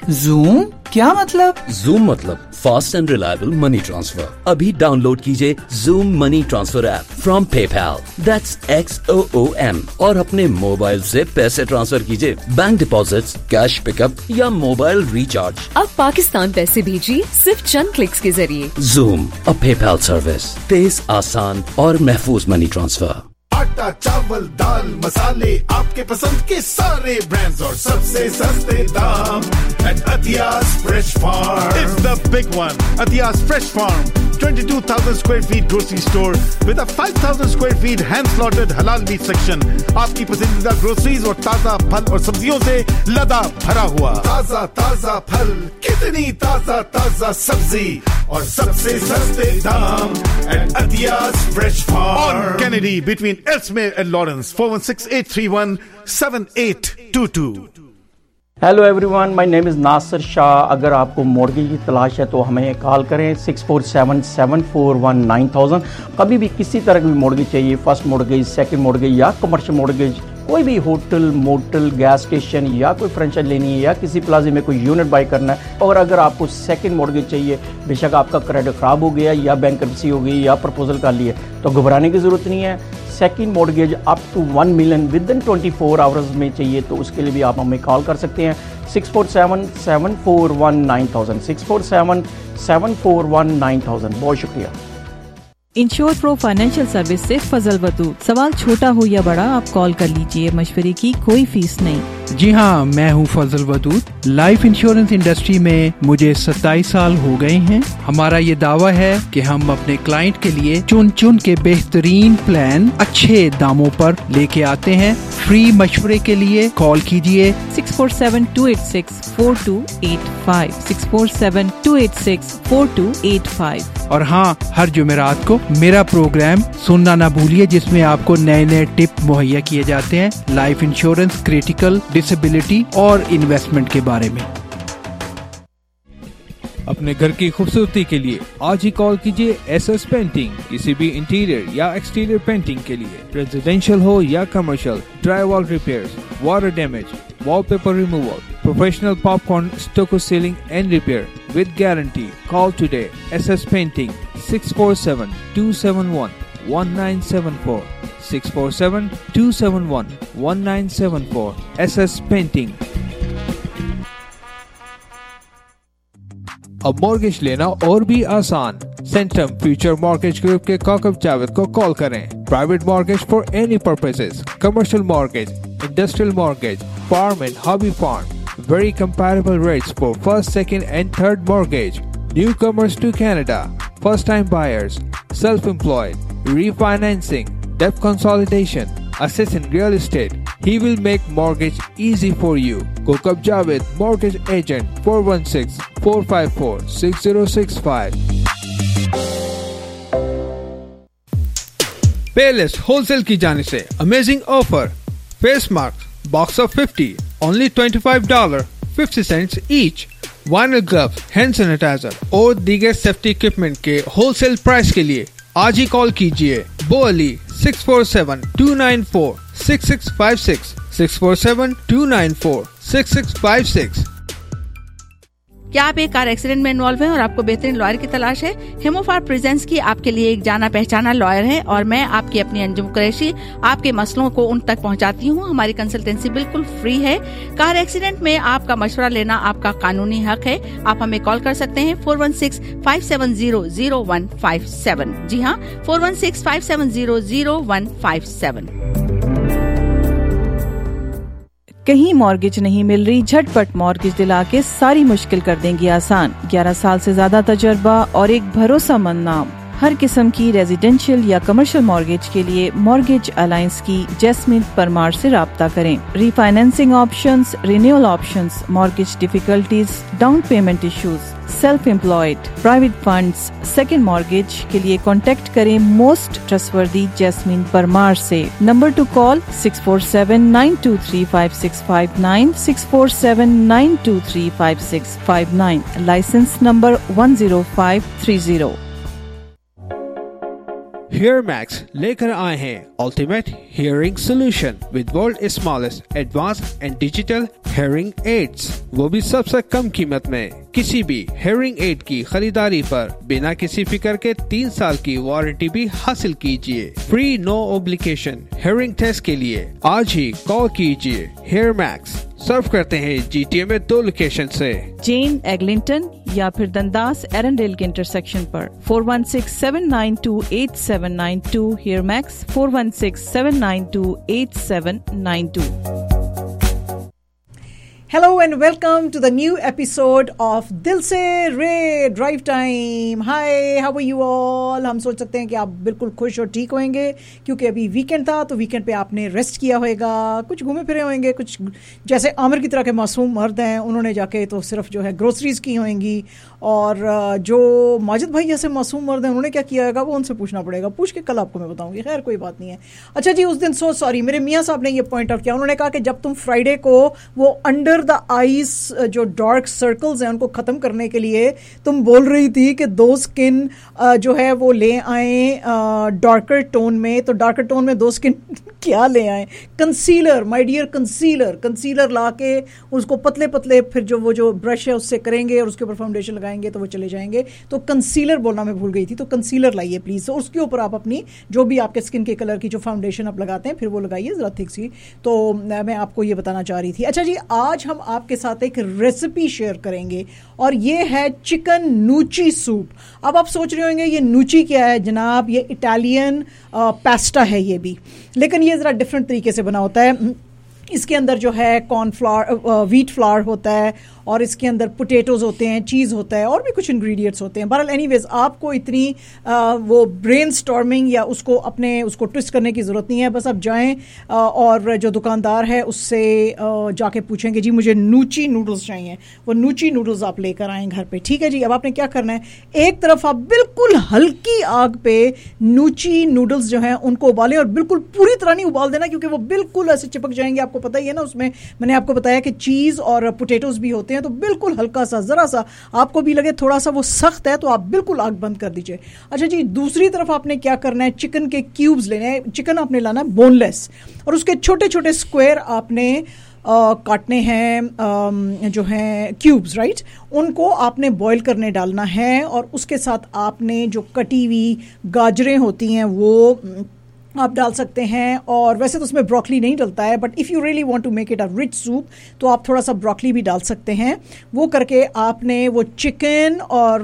Zoom क्या मतलब? Xoom मतलब fast and reliable money transfer. अभी डाउनलोड कीजिए Xoom money transfer app from PayPal, that's XOOM, और अपने मोबाइल से पैसे ट्रांसफर कीजिए, बैंक डिपॉजिट्स, कैश पिकअप या मोबाइल रिचार्ज। अब पाकिस्तान पैसे भेजिए सिर्फ चंद क्लिक्स के जरिए। जूम, अ पेपैल सर्विस, तेज, आसान और महफूज मनी ट्रांसफर। आटा, चावल, दाल, मसाले, आपके पसंद के सारे ब्रांड्स और सबसे सस्ते दाम at Athias Fresh Farm. It's the big one. Athias Fresh Farm. 22,000 square feet grocery store with a 5,000 square feet hand-slotted halal meat section. आपकी पसंदीदा ग्रोसरीज और ताजा फल और सब्जियों से लदा भरा हुआ। ताजा ताजा फल, कितनी ताजा ताजा सब्जी और सबसे सस्ते दाम at Athias Fresh Farm. On Kennedy between Elsmere and Lawrence. 416-831-7822. Hello everyone, my name is Nasir Shah. अगर आपको मॉर्गेज की तलाश है तो हमें कॉल करें 6477419000। कभी भी किसी तरह की मॉर्गेज चाहिए, फर्स्ट मॉर्गेज, सेकंड मॉर्गेज या कमर्शियल मॉर्गेज, कोई भी होटल, मोटल, गैस स्टेशन या कोई फ्रेंचाइज लेनी है या किसी प्लाजे में कोई यूनिट बाय करना है, और अगर आपको सेकंड मॉर्गेज चाहिए, बेशक आपका क्रेडिट ख़राब हो गया या बैंकरप्सी हो गई या प्रपोजल कर लिए, तो घबराने की ज़रूरत नहीं है। Second mortgage up to 1 million within 24 hours में चाहिए तो उसके लिए भी आप हमें कॉल कर सकते हैं 6477419000 6477419000। बहुत शुक्रिया। इंश्योर प्रो फाइनेंशियल सर्विस से फजल वदूद। सवाल छोटा हो या बड़ा, आप कॉल कर लीजिए, मशवरे की कोई फीस नहीं। जी हाँ, मैं हूँ Fazal Wadood. Life insurance industry में मुझे 27 साल हो गए हैं। हमारा ये दावा है कि हम अपने क्लाइंट के लिए चुन चुन के बेहतरीन प्लान अच्छे दामों पर लेके आते हैं। फ्री मशवरे के लिए कॉल कीजिए 6472864285 6472864285। और हाँ, हर जुमेरात को मेरा प्रोग्राम सुनना ना भूलिए, जिसमें आपको नए नए टिप मुहैया किए जाते हैं लाइफ इंश्योरेंस, क्रिटिकल, डिसेबिलिटी और इन्वेस्टमेंट के बारे में। अपने घर की खूबसूरती के लिए आज ही कॉल कीजिए SS पेंटिंग। किसी भी इंटीरियर या एक्सटीरियर पेंटिंग के लिए, रेजिडेंशियल हो या commercial, drywall repairs, water damage, wallpaper removal, professional popcorn, stucco ceiling and repair with guarantee. Call today. SS Painting 647-271-1974 647-271-1974 SS Painting। अब मॉर्गेज लेना और भी आसान। सेंटम फ्यूचर मॉर्गेज ग्रुप के काकब जावेद को कॉल करें। Private mortgage for any purposes, commercial mortgage, industrial mortgage, farm and hobby farm. Very comparable rates for first, second and third mortgage. Newcomers to Canada, first time buyers, self-employed, refinancing, debt consolidation, assets in real estate. He will make mortgage easy for you. Kokab Javed, mortgage agent, 416-454-6065. Palace wholesale की जाने से amazing offer. Face mask box of 50, only $25.50 each. Vinyl gloves, hand sanitizer और दीगर safety equipment के wholesale price के लिए आज ही कॉल कीजिए। बोअली 647-294-6656 647-294-6656। क्या आप एक कार एक्सीडेंट में इन्वॉल्व हैं और आपको बेहतरीन लॉयर की तलाश है? हेमोफार प्रेजेंस की आपके लिए एक जाना पहचाना लॉयर है और मैं आपकी अपनी अंजुम कुरैशी आपके मसलों को उन तक पहुंचाती हूं। हमारी कंसल्टेंसी बिल्कुल फ्री है। कार एक्सीडेंट में आपका मशवरा लेना आपका कानूनी हक है। आप हमें कॉल कर सकते हैं 416-570-0157। जी हाँ, 416-570-0157। कहीं मॉर्गेज नहीं मिल रही, झटपट मॉर्गेज दिला के सारी मुश्किल कर देंगी आसान। 11 साल से ज्यादा तजर्बा और एक भरोसेमंद नाम। हर किस्म की रेजिडेंशियल या कमर्शियल मॉर्गेज के लिए मॉर्गेज अलायंस की जैस्मिन परमार से राब्ता करें। Refinancing options, renewal options, mortgage difficulties, down payment issues, self employed, private funds, second mortgage के लिए कांटेक्ट करें मोस्ट ट्रस्टवर्दी जैस्मिन परमार से। Number to call 647-923-5659 647-923-5659। Licence number 10530। Hear Max लेकर आए हैं Ultimate Hearing Solution with world's smallest advanced and digital hearing aids, वो भी सबसे कम कीमत में। किसी भी hearing aid की खरीदारी पर बिना किसी फिक्र के 3 साल की वारंटी भी हासिल कीजिए। Free no obligation hearing test के लिए आज ही कॉल कीजिए। Hear Max सर्व करते हैं GTA में 2 लोकेशन से, जेन एग्लिंटन या फिर दंदास एरंडेल के इंटरसेक्शन पर। 4167928792 hear max 4167928792। Hello and welcome to the new episode of Dil Se Re drive time. Hi, how are you all? हम सोच सकते हैं कि आप बिल्कुल खुश और ठीक होंगे क्योंकि अभी वीकेंड था, तो वीकेंड पे आपने रेस्ट किया होगा, कुछ घूमे फिरे होंगे, कुछ जैसे आमिर की तरह के मासूम मर्द हैं उन्होंने जाके तो सिर्फ जो है ग्रोसरीज की होंगी, और जो माजिद भाई जैसे मासूम मर्द हैं उन्होंने क्या किया होगा वो उनसे पूछना पड़ेगा, पूछ के कल आपको मैं बताऊंगी। खैर कोई बात नहीं है। अच्छा जी, उस दिन सो सॉरी, मेरे मियाँ साहब ने ये पॉइंट आउट किया, उन्होंने कहा कि जब तुम फ्राइडे को वो अंडर द आईज जो डार्क सर्कल्स हैं उनको खत्म करने के लिए तुम बोल रही थी कि 2 स्किन जो है वो ले आए डार्कर टोन में, तो डार्कर टोन में 2 स्किन क्या ले आए? कंसीलर, माय डियर, कंसीलर ला के उसको पतले पतले फिर जो वो जो ब्रश है उससे करेंगे और उसके ऊपर फाउंडेशन लगाएंगे तो वो चले जाएंगे। तो कंसीलर बोलना मैं भूल गई थी, तो कंसीलर लाइए प्लीज। तो उसके ऊपर आप अपनी जो भी आपके स्किन के कलर की जो फाउंडेशन आप लगाते हैं फिर वो लगाइए जरा थिक सी। तो मैं आपको ये बताना चाह रही थी। अच्छा जी, आज हम आपके साथ एक रेसिपी शेयर करेंगे और ये है चिकन नूची सूप। अब आप सोच रहे होंगे ये नूची क्या है जनाब? ये इटालियन पास्ता है ये भी, लेकिन ये ज़रा डिफरेंट तरीके से बना होता है। इसके अंदर जो है कॉर्नफ्लावर, व्हीट फ्लावर होता है और इसके अंदर पोटैटोज होते हैं, चीज़ होता है और भी कुछ इंग्रेडिएंट्स होते हैं। बहरहाल एनीवेज आपको इतनी वो ब्रेन स्टॉर्मिंग या उसको ट्विस्ट करने की ज़रूरत नहीं है। बस आप जाएं और जो दुकानदार है उससे जाके पूछेंगे जी मुझे नूची नूडल्स चाहिए, वो नूची नूडल्स आप लेकर आएँ घर पे। ठीक है जी। अब आपने क्या करना है, एक तरफ आप बिल्कुल हल्की आग पे नूची नूडल्स जो हैं उनको उबालें, और बिल्कुल पूरी तरह नहीं उबाल देना क्योंकि वो बिल्कुल ऐसे चिपक जाएंगे। आपको पता ही है ना, उसमें मैंने आपको बताया कि चीज़ और पोटैटोज भी होते हैं, तो बिल्कुल हल्का सा, जरा सा आपको भी लगे थोड़ा सा वो सख्त है तो आप बिल्कुल आग बंद कर दीजिए। अच्छा जी, दूसरी तरफ आपने क्या करना है, चिकन के क्यूब्स लेने हैं। चिकन आपने लाना है बोनलेस और उसके छोटे छोटे स्क्वायर आपने काटने हैं, जो हैं क्यूब्स, राइट। उनको आपने बॉईल करने डालना है और उसके साथ आपने जो कटी हुई गाजरें होती हैं वो आप डाल सकते हैं। और वैसे तो उसमें ब्रोकली नहीं डलता है, but if you really want to make it a rich soup तो आप थोड़ा सा ब्रोकली भी डाल सकते हैं। वो करके आपने वो चिकन और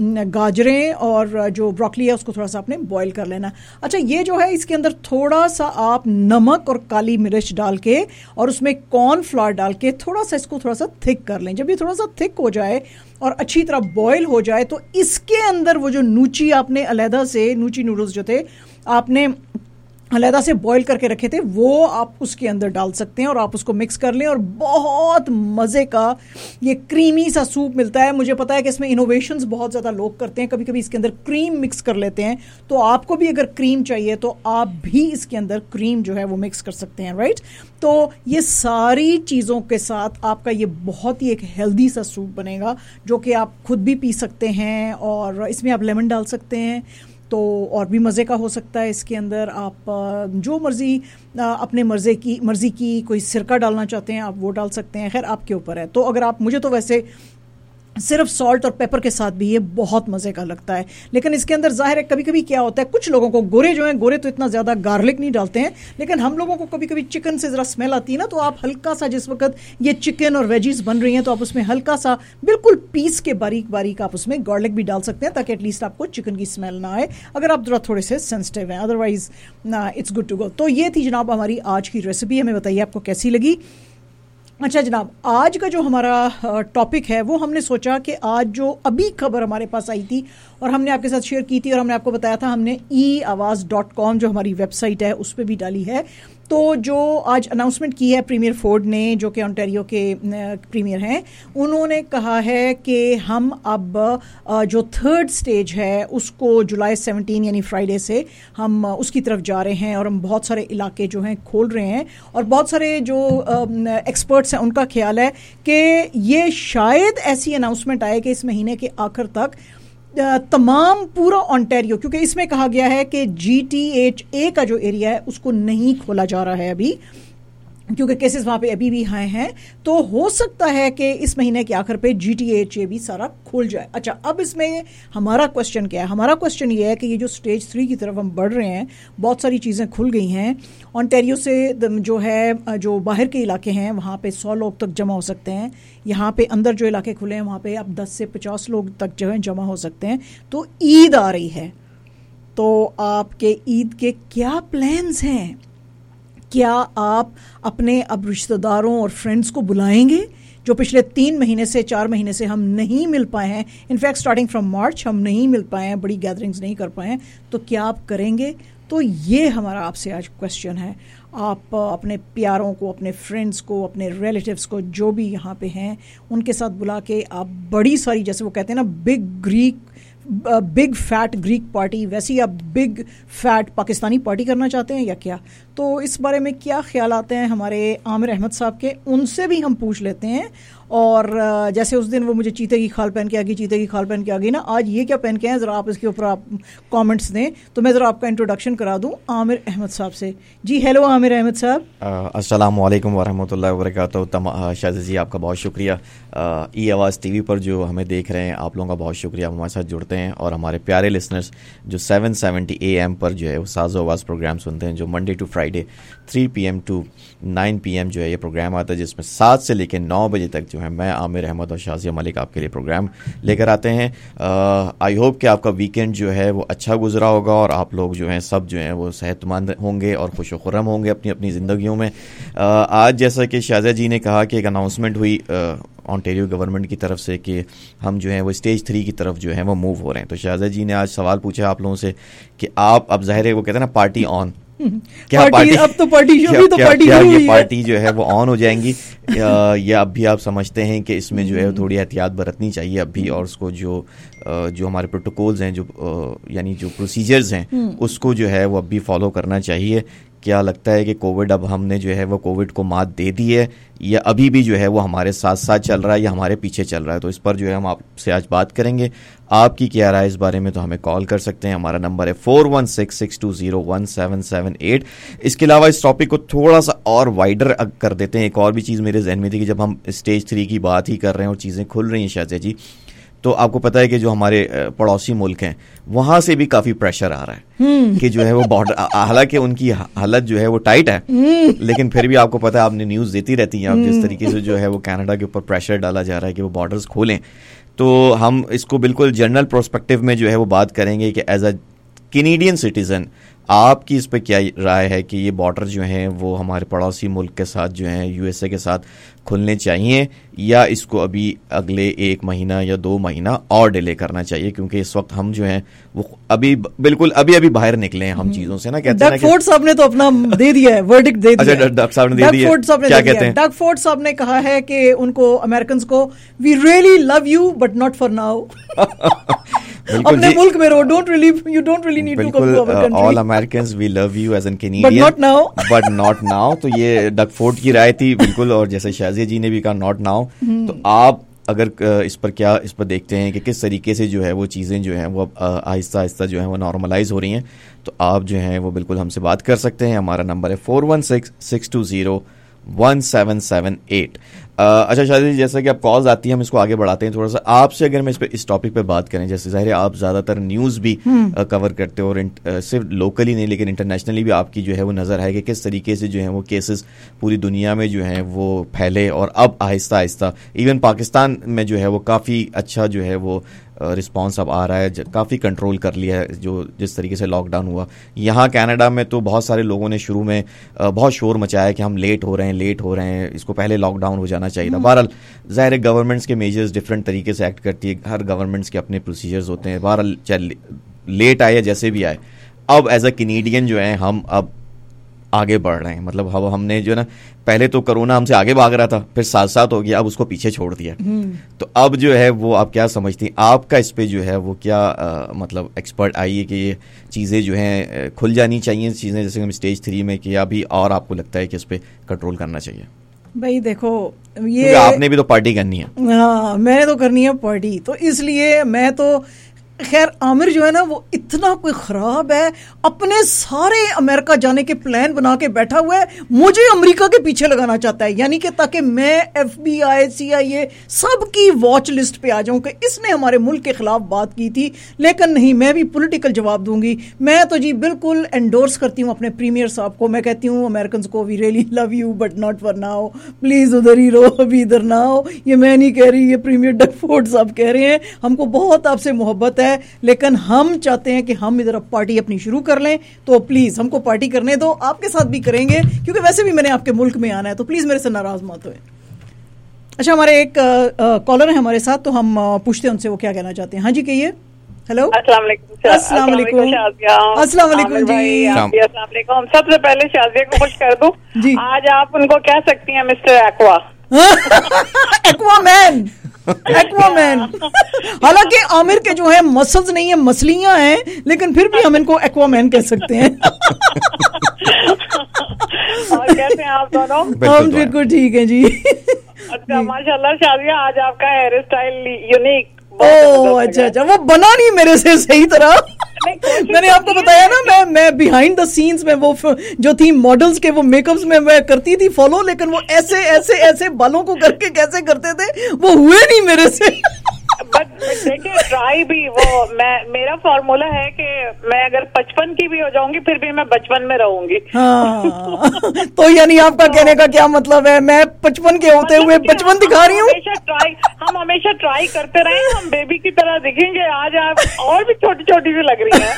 गाजरें और जो ब्रोकली है उसको थोड़ा सा आपने बॉईल कर लेना। अच्छा, ये जो है इसके अंदर थोड़ा सा आप नमक और काली मिर्च डाल के और उसमें कॉर्नफ्लावर डाल के थोड़ा सा इसको थोड़ा सा थिक कर लें। जब ये थोड़ा सा थिक हो जाए और अच्छी तरह बॉईल हो जाए तो इसके अंदर वो जो नूची आपने अलहदा से, नूची नूडल्स जो थे आपने अलहदा से बॉईल करके रखे थे, वो आप उसके अंदर डाल सकते हैं और आप उसको मिक्स कर लें और बहुत मज़े का ये क्रीमी सा सूप मिलता है। मुझे पता है कि इसमें इनोवेशंस बहुत ज़्यादा लोग करते हैं, कभी कभी इसके अंदर क्रीम मिक्स कर लेते हैं, तो आपको भी अगर क्रीम चाहिए तो आप भी इसके अंदर क्रीम जो है वो मिक्स कर सकते हैं, राइट। तो ये सारी चीज़ों के साथ आपका ये बहुत ही एक हेल्दी सा सूप बनेगा जो कि आप खुद भी पी सकते हैं और इसमें आप लेमन डाल सकते हैं तो और भी मज़े का हो सकता है। इसके अंदर आप जो मर्ज़ी अपने मर्ज़ी की कोई सिरका डालना चाहते हैं आप वो डाल सकते हैं, खैर आपके ऊपर है। तो अगर आप, मुझे तो वैसे सिर्फ सॉल्ट और पेपर के साथ भी ये बहुत मज़े का लगता है, लेकिन इसके अंदर जाहिर है कभी कभी क्या होता है, कुछ लोगों को गोरे जो हैं, गोरे तो इतना ज़्यादा गार्लिक नहीं डालते हैं, लेकिन हम लोगों को कभी कभी चिकन से ज़रा स्मेल आती है ना, तो आप हल्का सा, जिस वक्त ये चिकन और वेजीज बन रही हैं तो आप उसमें हल्का सा बिल्कुल पीस के बारीक बारीक आप उसमें गार्लिक भी डाल सकते हैं ताकि एटलीस्ट आपको चिकन की स्मेल ना आए, अगर आप जरा थोड़े से सेंसिटिव हैं, otherwise it's good to go. तो ये थी जनाब हमारी आज की रेसिपी, हमें बताइए आपको कैसी लगी। अच्छा जनाब, आज का जो हमारा टॉपिक है वो हमने सोचा कि आज जो अभी खबर हमारे पास आई थी और हमने आपके साथ शेयर की थी और हमने आपको बताया था, हमने eAwaaz.com जो हमारी वेबसाइट है उस पर भी डाली है। तो जो आज अनाउंसमेंट की है प्रीमियर फोर्ड ने, जो कि ओंटारियो के प्रीमियर हैं, उन्होंने कहा है कि हम अब जो 3rd स्टेज है उसको जुलाई 17 यानी फ्राइडे से हम उसकी तरफ जा रहे हैं और हम बहुत सारे इलाके जो हैं खोल रहे हैं और बहुत सारे जो एक्सपर्ट्स हैं उनका ख्याल है कि ये शायद ऐसी अनाउंसमेंट आए कि इस महीने के आखिर तक तमाम पूरा ऑन्टेरियो, क्योंकि इसमें कहा गया है कि GTHA का जो एरिया है उसको नहीं खोला जा रहा है अभी, क्योंकि केसेस वहां पे अभी भी हाई हैं। तो हो सकता है कि इस महीने के आखिर पे GTHA भी सारा खुल जाए। अच्छा, अब इसमें हमारा क्वेश्चन क्या है? हमारा क्वेश्चन ये है कि ये जो स्टेज 3 की तरफ हम बढ़ रहे हैं, बहुत सारी चीज़ें खुल गई हैं। ऑन्टेरियो से जो है, जो बाहर के इलाके हैं वहाँ पे 100 लोग तक जमा हो सकते हैं। यहाँ पे अंदर जो इलाके खुले हैं वहाँ पे अब 10 से 50 लोग तक जो है जमा हो सकते हैं। तो ईद आ रही है, तो आपके ईद के क्या प्लान्स हैं? क्या आप अपने अब रिश्तेदारों और फ्रेंड्स को बुलाएंगे जो पिछले 3 महीने से 4 महीने से हम नहीं मिल पाए हैं? इनफैक्ट स्टार्टिंग फ्रॉम मार्च हम नहीं मिल पाए हैं, बड़ी गैदरिंग्स नहीं कर पाए हैं, तो क्या आप करेंगे? तो ये हमारा आपसे आज क्वेश्चन है। आप अपने प्यारों को, अपने फ्रेंड्स को, अपने रिलेटिव्स को जो भी यहाँ पे हैं उनके साथ बुला के आप बड़ी सारी, जैसे वो कहते हैं ना, बिग फैट ग्रीक पार्टी, वैसी आप बिग फैट पाकिस्तानी पार्टी करना चाहते हैं या क्या? तो इस बारे में क्या ख्याल आते हैं हमारे आमिर अहमद साहब के, उनसे भी हम पूछ लेते हैं। और जैसे उस दिन वो मुझे चीते की खाल पहन के आ गई ना, आज ये क्या पहन के हैं, ज़रा आप इसके ऊपर आप कमेंट्स दें। तो मैं ज़रा आपका इंट्रोडक्शन करा दूं आमिर अहमद साहब से। जी हेलो आमिर अहमद साहब। अस्सलाम वालेकुम वरहमतुल्लाहि वबरकातुहू। शाज़ जी आपका बहुत शुक्रिया, ई आवाज़ TV पर जो हमें देख रहे हैं आप लोगों का बहुत शुक्रिया, आप हमारे साथ जुड़ते हैं। और हमारे प्यारे लिसनर्स जो 770 AM पर जो है वो साज़ो आवाज़ प्रोग्राम सुनते हैं, जो Monday to Friday 3 PM to 9 PM जो है ये प्रोग्राम आता है, जिसमें 7 से लेकर 9 बजे तक जो है मैं आमिर अहमद और शाज़िया मलिक आपके लिए प्रोग्राम लेकर आते हैं। आई होप कि आपका वीकेंड जो है वो अच्छा गुजरा होगा और आप लोग जो हैं सब जो हैं वो सेहतमंद होंगे और खुश खुर्रम होंगे अपनी अपनी ज़िंदगियों में। आज जैसा कि शाज़िया जी ने कहा कि एक अनाउंसमेंट हुई ऑन्टेरियो गवर्नमेंट की तरफ से कि हम जो है वो स्टेज 3 की तरफ जो है वो मूव हो रहे हैं। तो शाज़िया जी ने आज सवाल पूछा आप लोगों से कि आप, अब जाहिर है वो कहते हैं ना पार्टी ऑन, क्या पार्टी, अब तो पार्टी ये पार्टी जो है वो ऑन हो जाएंगी या अब भी आप समझते हैं कि इसमें जो है थोड़ी एहतियात बरतनी चाहिए अब भी, और उसको जो हमारे प्रोटोकॉल्स हैं, जो यानी जो प्रोसीजर्स हैं उसको जो है वो अब भी फॉलो करना चाहिए? क्या लगता है कि कोविड, अब हमने जो है वो कोविड को मात दे दी है या अभी भी जो है वो हमारे साथ साथ चल रहा है या हमारे पीछे चल रहा है? तो इस पर जो है हम आपसे आज बात करेंगे। आपकी क्या राय इस बारे में, तो हमें कॉल कर सकते हैं। हमारा नंबर है 4166201778। इसके अलावा इस टॉपिक को थोड़ा सा और वाइडर कर देते हैं। एक और भी चीज़ मेरे जहन में थी कि जब हम स्टेज 3 की बात ही कर रहे हैं और चीज़ें खुल रही हैं शाज़िया जी, तो आपको पता है कि जो हमारे पड़ोसी मुल्क हैं वहां से भी काफी प्रेशर आ रहा है कि जो है वो बॉर्डर, हालांकि उनकी हालत जो है वो टाइट है, लेकिन फिर भी आपको पता है, आपने न्यूज देती रहती हैं आप, जिस तरीके से जो है वो कनाडा के ऊपर प्रेशर डाला जा रहा है कि वो बॉर्डर्स खोलें। तो हम इसको बिल्कुल जनरल प्रोस्पेक्टिव में जो है वो बात करेंगे कि एज अ कैनेडियन सिटीजन आपकी इस पर क्या राय है कि ये बॉर्डर जो हैं वो हमारे पड़ोसी मुल्क के साथ जो हैं USA के साथ खुलने चाहिए या इसको अभी अगले 1 महीना या 2 महीना और डिले करना चाहिए? क्योंकि इस वक्त हम जो हैं वो अभी बिल्कुल अभी बाहर निकले हैं हम चीजों से ना। कहते हैं डग फोर्ड साहब ने तो अपना दे दिया है, वर्डिक्ट दे दिया। अच्छा, डग साहब ने दे दिया, क्या कहते हैं? डग फोर्ड साहब ने कहा है कि उनको, अमेरिकन को, we really love you but not for now. अपने मुल्क में रहो, you don't really need to come to our country. All Americans we love you as an Canadian, but not now. तो ये डग फोर्ड की राय थी बिल्कुल, और जैसे शाज़िया जी ने भी कहा नॉट नाउ। तो आप अगर इस पर देखते हैं कि किस तरीके से जो है वो चीज़ें जो हैं वो आहिस्ता आहिस्ता जो है वो नॉर्मलाइज हो रही हैं, तो आप जो हैं वो बिल्कुल हमसे बात कर सकते हैं। हमारा नंबर है 4166201778। अच्छा शाज़िया जी, जैसा कि आप कॉल्स आती हैं हम इसको आगे बढ़ाते हैं थोड़ा सा। आपसे अगर मैं इस टॉपिक पे बात करें, जैसे ज़ाहिर है आप ज़्यादातर न्यूज़ भी कवर करते हो और सिर्फ लोकली नहीं लेकिन इंटरनेशनली भी आपकी जो है वो नज़र है कि किस तरीके से जो है वो केसेस पूरी दुनिया में जो हैं वो फैले, और अब आहिस्ता आहिस्ता इवन पाकिस्तान में जो है वो काफ़ी अच्छा जो है वो रिस्पांस अब आ रहा है, काफ़ी कंट्रोल कर लिया है जो जिस तरीके से लॉकडाउन हुआ। यहाँ कनाडा में तो बहुत सारे लोगों ने शुरू में बहुत शोर मचाया कि हम लेट हो रहे हैं, इसको पहले लॉकडाउन हो जाना चाहिए था। बहरहाल ज़ाहिर है गवर्नमेंट्स के मेजर्स डिफरेंट तरीके से एक्ट करती है, हर गवर्नमेंट्स के अपने प्रोसीजर्स होते हैं। बहरहाल चाहे लेट आए या जैसे भी आए, अब एज अ कैनेडियन जो है हम अब आगे बढ़ रहे हैं। मतलब अब हमने जो ना, पहले तो कोरोना हमसे आगे भाग रहा था, फिर साथ साथ हो गया, अब उसको पीछे छोड़ दिया। तो अब जो है वो आप क्या समझती हैं, आपका इस पे जो है वो क्या मतलब एक्सपर्ट आई है कि ये चीज़ें जो हैं खुल जानी चाहिए चीज़ें, जैसे हम स्टेज 3 में, कि अभी और आपको लगता है कि इस पे कंट्रोल करना चाहिए? भाई देखो, ये आपने भी तो पार्टी करनी है। हाँ, मैंने तो करनी है पार्टी, तो इसलिए मैं तो खैर आमिर जो है ना वो इतना कोई खराब है, अपने सारे अमेरिका जाने के प्लान बना के बैठा हुआ है, मुझे अमेरिका के पीछे लगाना चाहता है, यानी कि ताकि मैं FBI CIA सबकी वॉच लिस्ट पे आ जाऊं कि इसने हमारे मुल्क के खिलाफ बात की थी। लेकिन नहीं, मैं भी पॉलिटिकल जवाब दूंगी। मैं तो जी बिल्कुल एंडोर्स करती हूँ अपने प्रीमियर साहब को। मैं कहती हूँ अमेरिकन को we really love you but not for now, please उधर ही रहो, अभी इधर ना हो। ये मैं नहीं कह रही, ये प्रीमियर डग फोर्ड साहब कह रहे हैं। हमको बहुत आपसे मोहब्बत है, लेकिन हम चाहते हैं कि हम इधर अब पार्टी अपनी शुरू कर लें, तो प्लीज हमको पार्टी करने दो। आपके साथ भी करेंगे क्योंकि वैसे भी मैंने आपके मुल्क में आना है, तो प्लीज मेरे से नाराज मत होए। अच्छा, हमारे एक कॉलर है हमारे साथ, तो हम पूछते हैं उनसे वो क्या कहना चाहते हैं। हाँ जी, कहिए। हेलो, अस्सलाम वालेकुम। अस्सलाम वालेकुम जी। अस्सलाम वालेकुम। सबसे पहले शाजिया को खुश कर दूं जी। आज आप उनको कह सकती हैं मिस्टर एक्वा। Aquaman, Aquaman. हालांकि आमिर के जो है मसल्स नहीं है, मछलियां हैं, लेकिन फिर भी हम इनको एक्वामैन कह सकते हैं। और कैसे हैं आप दोनों? हम बिल्कुल ठीक है जी। अच्छा, माशाल्लाह शाजिया, आज आपका हेयर स्टाइल यूनिक। ओह अच्छा, वो बना नहीं मेरे से सही तरह। मैंने आपको बताया ना, मैं बिहाइंड द सीन्स में वो जो थी मॉडल्स के वो मेकअप्स में मैं करती थी फॉलो, लेकिन वो ऐसे ऐसे ऐसे बालों को करके कैसे करते थे वो हुए नहीं मेरे से। बट देखिए, ट्राई भी वो मेरा फॉर्मूला है कि मैं अगर 55 की भी हो जाऊंगी फिर भी मैं बचपन में रहूंगी। हाँ, तो यानी आपका कहने का क्या मतलब है, मैं 55 के होते हुए बचपन दिखा रही हूँ? हम हमेशा ट्राई करते रहे, हम बेबी की तरह दिखेंगे। आज आप और भी छोटी छोटी भी लग रही हैं।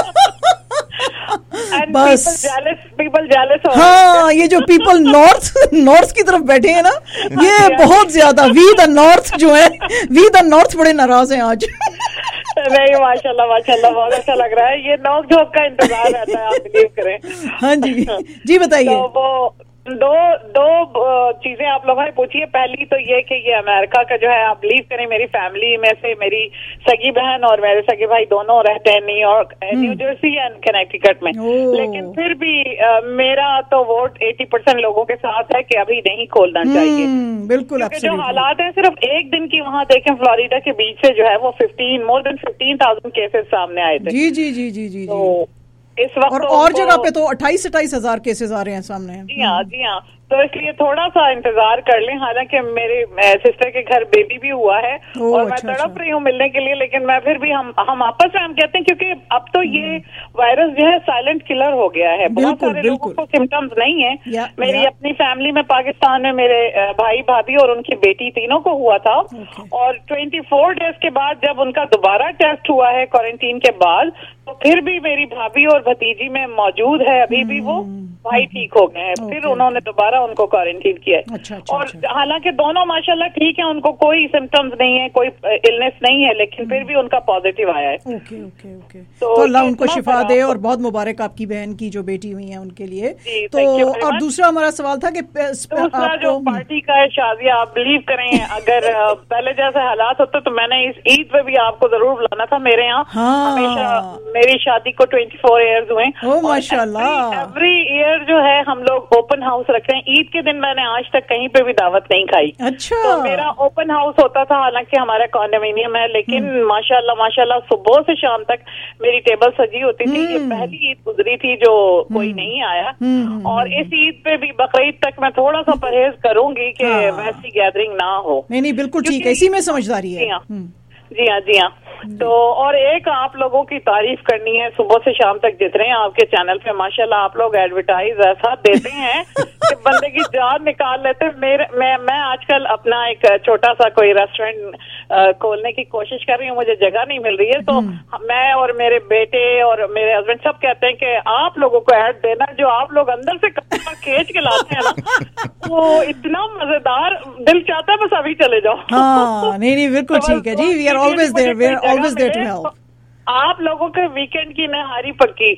बस पीपल जेलस। हाँ, ये जो पीपल नॉर्थ की तरफ बैठे हैं ना, ये बहुत ज्यादा वी द नॉर्थ जो है, वी द नॉर्थ बड़े नाराज हैं आज। नहीं, माशाल्लाह माशाल्लाह, बहुत अच्छा लग रहा है। ये नोक झोंक का इंतजार रहता है, आप बिलीव करें। हाँ जी, जी बताइए। तो वो दो चीजें आप लोगों ने पूछी है। पहली तो ये कि ये अमेरिका का जो है, आप बिलीव करें, मेरी फैमिली में से मेरी सगी बहन और मेरे सगे भाई दोनों रहते हैं New York, New Jersey and Connecticut में। लेकिन फिर भी मेरा तो वोट 80% लोगों के साथ है कि अभी नहीं खोलना चाहिए। बिल्कुल, जो हालात है, सिर्फ एक दिन की वहाँ देखें, फ्लोरिडा के बीच से जो है वो मोर देन 15,000 केसेस सामने आए थे। जी जी जी जी जी। तो इस वक्त और जगह पे तो 28-28 हजार केसेस आ रहे हैं सामने। जी हाँ, जी हाँ। तो इसलिए थोड़ा सा इंतजार कर लें। हालांकि मेरे सिस्टर के घर बेबी भी हुआ है और मैं तड़प रही हूँ मिलने के लिए, लेकिन मैं फिर भी हम आपस में हम कहते हैं, क्योंकि अब तो ये वायरस जो है साइलेंट किलर हो गया है। बहुत सारे लोगों को सिम्टम्स नहीं है। मेरी अपनी फैमिली में पाकिस्तान में मेरे भाई भाभी और उनकी बेटी तीनों को हुआ था। और 24 डेज के बाद जब उनका दोबारा टेस्ट हुआ है क्वारंटीन के बाद, तो फिर भी मेरी भाभी और भतीजी में मौजूद है अभी भी वो। भाई ठीक हो गए हैं, फिर उन्होंने दोबारा उनको क्वारंटीन किया है। अच्छा, और हालांकि दोनों माशाल्लाह ठीक है, उनको कोई सिम्टम्स नहीं है, कोई इलनेस नहीं है, लेकिन फिर भी उनका पॉजिटिव आया है। Okay okay okay. तो अल्लाह उनको शिफा दे और बहुत मुबारक आपकी बहन की जो बेटी हुई है उनके लिए। तो और दूसरा हमारा सवाल था कि दूसरा जो पार्टी का है शाजिया, आप बिलीव करें, अगर पहले जैसे हालात होते तो मैंने इस ईद पे भी आपको जरूर बुलाना था मेरे यहाँ। हमेशा मेरी शादी को 24 ईयर्स हुए। माशाल्लाह। एवरी ईयर जो है हम लोग ओपन हाउस रखते हैं। ईद के दिन मैंने आज तक कहीं पे भी दावत नहीं खाई। अच्छा। तो मेरा ओपन हाउस होता था, हालांकि हमारा कॉन्डोमिनियम है, लेकिन माशाल्लाह माशाल्लाह सुबह से शाम तक मेरी टेबल सजी होती थी। ये पहली ईद गुजरी थी जो कोई नहीं आया। और इस ईद पे भी बकरीद तक मैं थोड़ा सा परहेज करूंगी कि वैसी गैदरिंग ना हो। नहीं, बिल्कुल ठीक है, इसी में समझदारी है। जी हाँ, जी हाँ। तो और एक आप लोगों की तारीफ करनी है, सुबह से शाम तक जितने हैं आपके चैनल पे माशाल्लाह आप लोग एडवर्टाइज ऐसा देते हैं कि बंदे की जान निकाल लेते हैं। मैं आजकल अपना एक छोटा सा कोई रेस्टोरेंट खोलने की कोशिश कर रही हूँ, मुझे जगह नहीं मिल रही है। तो मैं और मेरे बेटे और मेरे हस्बैंड सब कहते हैं कि आप लोगों को ऐड देना, जो आप लोग अंदर से कस्टमर खींच के लाते हैं ना, वो इतना मजेदार, दिल चाहता है बस अभी चले जाओ। हाँ, नहीं बिल्कुल ठीक है जी, we are always there, we are always there to help. आप लोगों के वीकेंड की नहारी पक्की।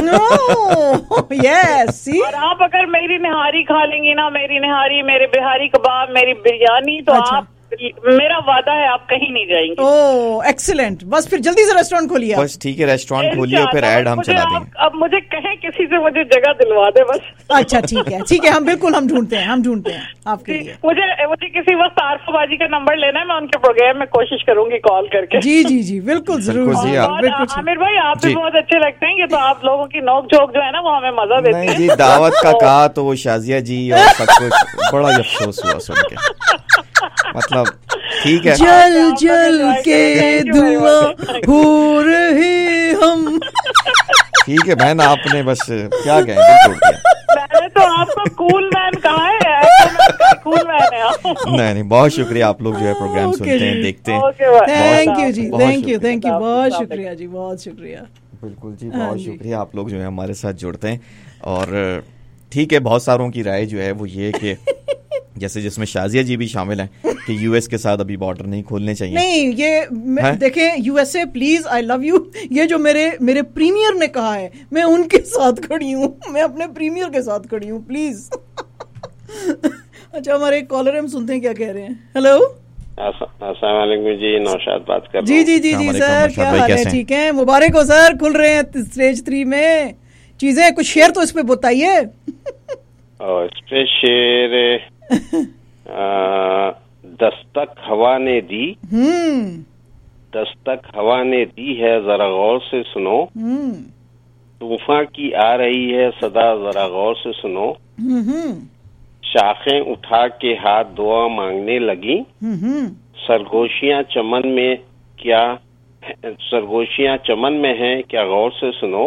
यस। और आप अगर मेरी नहारी खा लेंगी ना, मेरी नहारी, मेरे बिहारी कबाब, मेरी बिरयानी, तो आप मेरा वादा है आप कहीं नहीं जाएंगे। ओह एक्सीलेंट, बस फिर जल्दी से रेस्टोरेंट खोलिए। बस ठीक है, रेस्टोरेंट खोलिए और फिर ऐड हम चला देंगे। अब मुझे कहें किसी से मुझे जगह दिलवा दे बस। अच्छा ठीक है, हम बिल्कुल हम ढूंढते हैं आपके लिए। मुझे किसी वक्त आरफा बाजी का नंबर लेना है, मैं उनके प्रोग्राम में कोशिश करूंगी कॉल करके। जी बिल्कुल जरूर। आमिर भाई आप भी बहुत अच्छे लगते हैं, तो आप लोगों की नोक झोंक जो है ना वो हमें मजा देती है। जी दावत का कहा तो वो शाजिया जी और सब कुछ बड़ा अफसोस हुआ सुन के, मतलब ठीक है। जल के धुआं हो रहे हम। ठीक है बहन, आपने बस क्या कहें दिल तोड़ दिया। मैंने तो आपको कूल मैन कहा है, कूल मैन है आप। नहीं बहुत शुक्रिया, आप लोग जो है प्रोग्राम सुनते हैं, देखते हैं। थैंक यू जी, थैंक यू बहुत शुक्रिया जी, बहुत शुक्रिया। बिल्कुल जी, बहुत शुक्रिया, आप लोग जो है हमारे साथ जुड़ते हैं। और ठीक है, बहुत सारों की राय जो है वो ये कि जैसे जिसमें शाजिया जी भी शामिल हैं कि यूएस के साथ अभी बॉर्डर नहीं खोलने चाहिए। नहीं, ये देखें USA please, I love you, ये जो मेरे प्रीमियर ने कहा है मैं उनके साथ खड़ी हूँ, मैं अपने प्रीमियर के साथ खड़ी हूँ, प्लीज। अच्छा हमारे एक कॉलर हम सुनते हैं क्या कह रहे हैं। हेलो अस्सलाम वालेकुम जी, नौशाद बात कर रहा हूँ। जी सर, क्या हाल है? ठीक है, मुबारक हो सर, खुल रहे हैं स्टेज 3 में चीजें, कुछ शेयर तो इस पे बताइए। इस पे शेर दस्तक हवा ने दी, दस्तक हवा ने दी है जरा गौर से सुनो, तूफान की आ रही है सदा जरा गौर से सुनो, शाखें उठा के हाथ दुआ मांगने लगी, सरगोशियां चमन में क्या, सरगोशियां चमन में हैं क्या गौर से सुनो,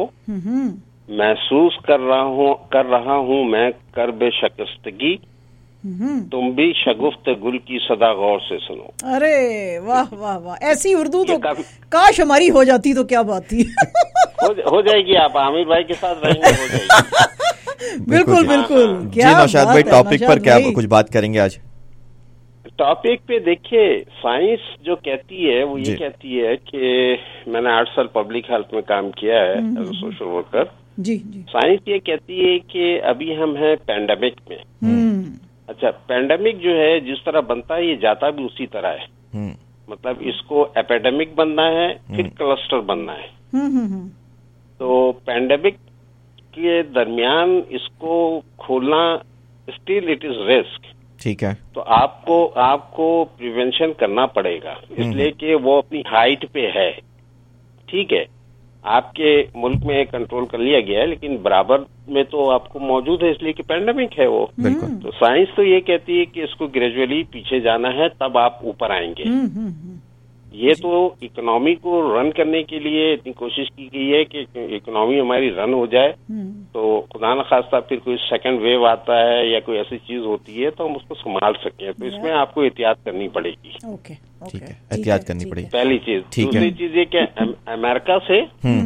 महसूस कर रहा हूँ मैं कर्ब शिकस्तगी, तुम भी शगुफ्त गुल की सदा गौर से सुनो। अरे वाह वाह वाह, ऐसी उर्दू तो काश हमारी हो जाती तो क्या बात थी। हो जाएगी, आप आमिर भाई के साथ रहेंगे, हो जाएगी। बिल्कुल बिल्कुल। क्या नौशाद भाई, टॉपिक पर क्या कुछ बात करेंगे आज? टॉपिक पे देखिए, साइंस जो कहती है वो ये कहती है कि मैंने 8 साल पब्लिक हेल्थ में काम किया है एज ए सोशल वर्कर। जी। साइंस ये कहती है कि अभी हम हैं पैंडेमिक में। अच्छा, पैंडेमिक जो है जिस तरह बनता है ये जाता भी उसी तरह है, मतलब इसको एपिडेमिक बनना है फिर क्लस्टर बनना है। तो पैंडेमिक के दरमियान इसको खोलना स्टिल इट इज रिस्क। ठीक है, तो आपको प्रिवेंशन करना पड़ेगा, इसलिए कि वो अपनी हाइट पे है। ठीक है, आपके मुल्क में कंट्रोल कर लिया गया है, लेकिन बराबर में तो आपको मौजूद है, इसलिए कि पैंडेमिक है वो। बिल्कुल। तो साइंस तो ये कहती है कि इसको ग्रेजुअली पीछे जाना है, तब आप ऊपर आएंगे। ये तो इकोनॉमी को रन करने के लिए इतनी कोशिश की गई है कि इकोनॉमी हमारी रन हो जाए, तो खुदा न खास्ता फिर कोई सेकंड वेव आता है या कोई ऐसी चीज होती है तो हम उसको संभाल सकें। तो इसमें आपको एहतियात करनी पड़ेगी। ठीक है, एहतियात करनी पड़ेगी, पहली चीज। दूसरी चीज ये कि अमेरिका से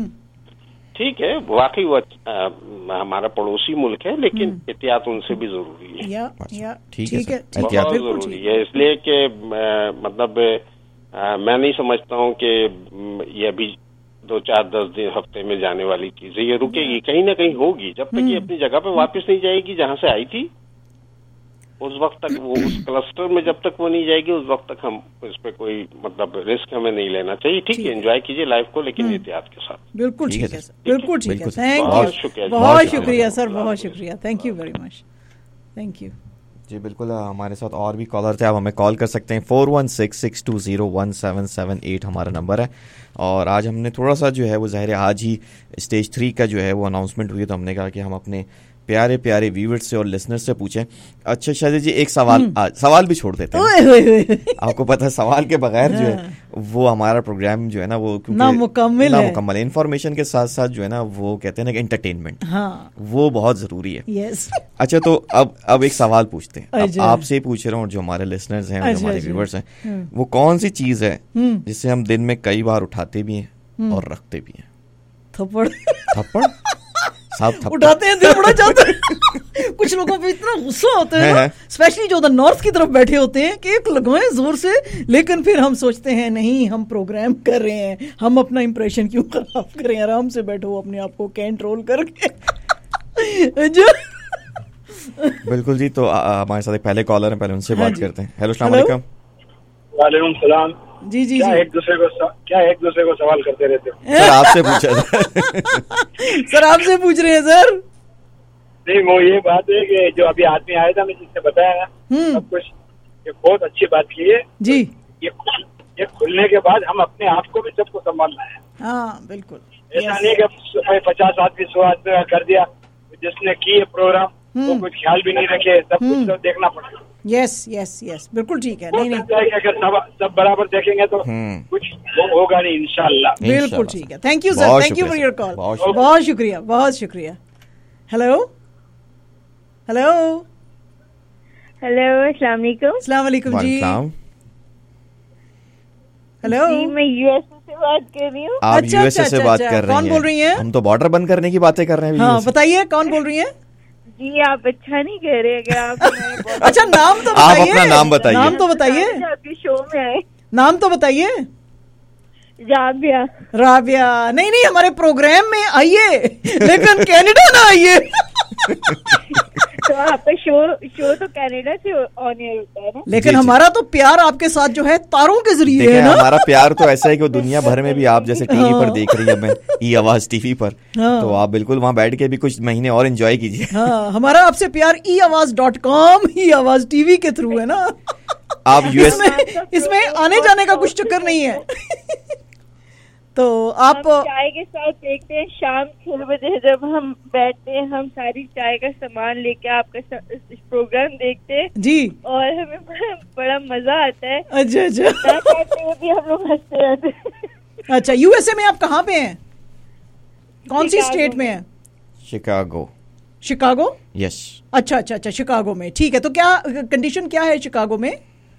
ठीक है, वाकई वो हमारा पड़ोसी मुल्क है, लेकिन एहतियात उनसे भी जरूरी है। ठीक है, बहुत जरूरी है, इसलिए कि मतलब मैं नहीं समझता हूँ कि ये अभी 2, 4, 10 दिन हफ्ते में जाने वाली चीज है, ये रुकेगी, कहीं ना कहीं होगी। जब तक ये अपनी जगह पे वापस नहीं जाएगी जहां से आई थी, उस वक्त तक वो उस क्लस्टर में जब तक वो नहीं जाएगी उस वक्त तक हम इस पे कोई मतलब रिस्क हमें नहीं लेना चाहिए। ठीक है, एंजॉय कीजिए लाइफ को, लेकिन एहतियात के साथ। बिल्कुल ठीक है सर, बिल्कुल ठीक है। थैंक यू, बहुत शुक्रिया सर, बहुत शुक्रिया, thank you very much, thank you जी। बिल्कुल, हमारे साथ और भी कॉलर थे, आप हमें कॉल कर सकते हैं। 4166201778 हमारा नंबर है। और आज हमने थोड़ा सा जो है वो ज़ाहिर आज ही स्टेज 3 का जो है वो अनाउंसमेंट हुई, तो हमने कहा कि हम अपने प्यारे प्यारे व्यूअर्स से और लिसनर्स से पूछें। अच्छा शादी जी, एक सवाल भी छोड़ देते हैं। आपको पता है सवाल के बगैर जो है वो हमारा प्रोग्राम जो है ना वो नामुकम्मल है। इन्फॉर्मेशन के साथ साथ जो है ना वो कहते हैं ना कि एंटरटेनमेंट, वो बहुत जरूरी है। अच्छा, तो अब एक सवाल पूछते हैं, आपसे ही पूछ रहा हूँ, जो हमारे लिसनर्स हैं, जो हमारे व्यूअर्स हैं, वो कौन सी चीज है जिसे हम दिन में कई बार उठाते भी हैं और रखते भी हैं? थप्पड़ उठाते हैं, दिल बड़ा चाहता है। कुछ लोगों पे इतना गुस्सा होता है, स्पेशली जो उधर नॉर्थ की तरफ बैठे होते हैं, कि एक लगाएं जोर से, लेकिन फिर हम सोचते हैं नहीं, हम प्रोग्राम कर रहे हैं, हम अपना इंप्रेशन क्यों खराब करें, आराम से बैठो अपने आप को कंट्रोल करके। बिल्कुल जी, तो हमारे साथ एक पहले कॉलर है, पहले उनसे बात करते हैं। हेलो, अस्सलाम वालेकुम। वालेकुम सलाम। जी जी क्या जी। एक दूसरे को सवाल करते रहते हो? सर आपसे पूछा सर आपसे पूछ रहे हैं सर। नहीं, वो ये बात है कि जो अभी आदमी आया था, मैं जिसने बताया ना सब कुछ, ये बहुत अच्छी बात की है जी। ये खुलने के बाद हम अपने आप को भी सबको संभालना है। हाँ बिल्कुल, ऐसा नहीं कि 50 आदमी 100 आदमी का कर दिया, जिसने की है प्रोग्राम वो कुछ ख्याल भी नहीं रखे, सब कुछ तो देखना पड़ेगा। यस यस यस, बिल्कुल ठीक है। नहीं नहीं, अगर सब बराबर देखेंगे तो कुछ होगा नहीं, इंशाल्लाह। बिल्कुल ठीक है। Thank you sir, thank you for your call. बहुत शुक्रिया, बहुत शुक्रिया। हेलो हेलो हेलो, अस्सलाम वालेकुम। अस्सलाम वालेकुम जी। हेलो जी, मैं यूएसए से बात कर रही हूँ। आप यूएसए से बात कर रही हैं? कौन बोल रही हैं? हम तो बॉर्डर बंद करने की बातें कर रहे हैं। हाँ बताइए, कौन बोल रही हैं? जी आप अच्छा नहीं कह रहे, अगर आप अच्छा नाम तो बताइए। आप अपना नाम बताइए। नाम तो बताइए। आपके शो में आए। नाम तो बताइए। राबिया। राबिया नहीं नहीं, हमारे प्रोग्राम में आइए, लेकिन कनाडा ना आइए। तो आपका शो तो कनाडा से ऑन एयर होता है ना? लेकिन हमारा तो प्यार आपके साथ जो है तारों के जरिए है ना। हमारा प्यार तो ऐसा है कि वो दुनिया भर में भी आप जैसे टीवी पर देख रही है, मैं ई आवाज टीवी पर, तो आप बिल्कुल वहाँ बैठ के भी कुछ महीने और एंजॉय कीजिए। हाँ, हमारा आपसे प्यार eAwaz.com ही आवाज टीवी के थ्रू है ना। आप यूएस इसमें आने जाने का कुछ चक्कर नहीं है। तो आप चाय के साथ देखते हैं शाम 6 बजे जब हम बैठते हैं, हम सारी चाय का सामान लेके आपका प्रोग्राम देखते हैं जी, और हमें बड़ा मजा आता है। अच्छा अच्छा, कहते हुए भी हम लोग हंसते रहते हैं। अच्छा, यूएसए में आप कहाँ पे हैं? कौन सी स्टेट में है? शिकागो। शिकागो? यस। अच्छा अच्छा अच्छा, शिकागो में। ठीक है, तो क्या कंडीशन क्या है शिकागो में?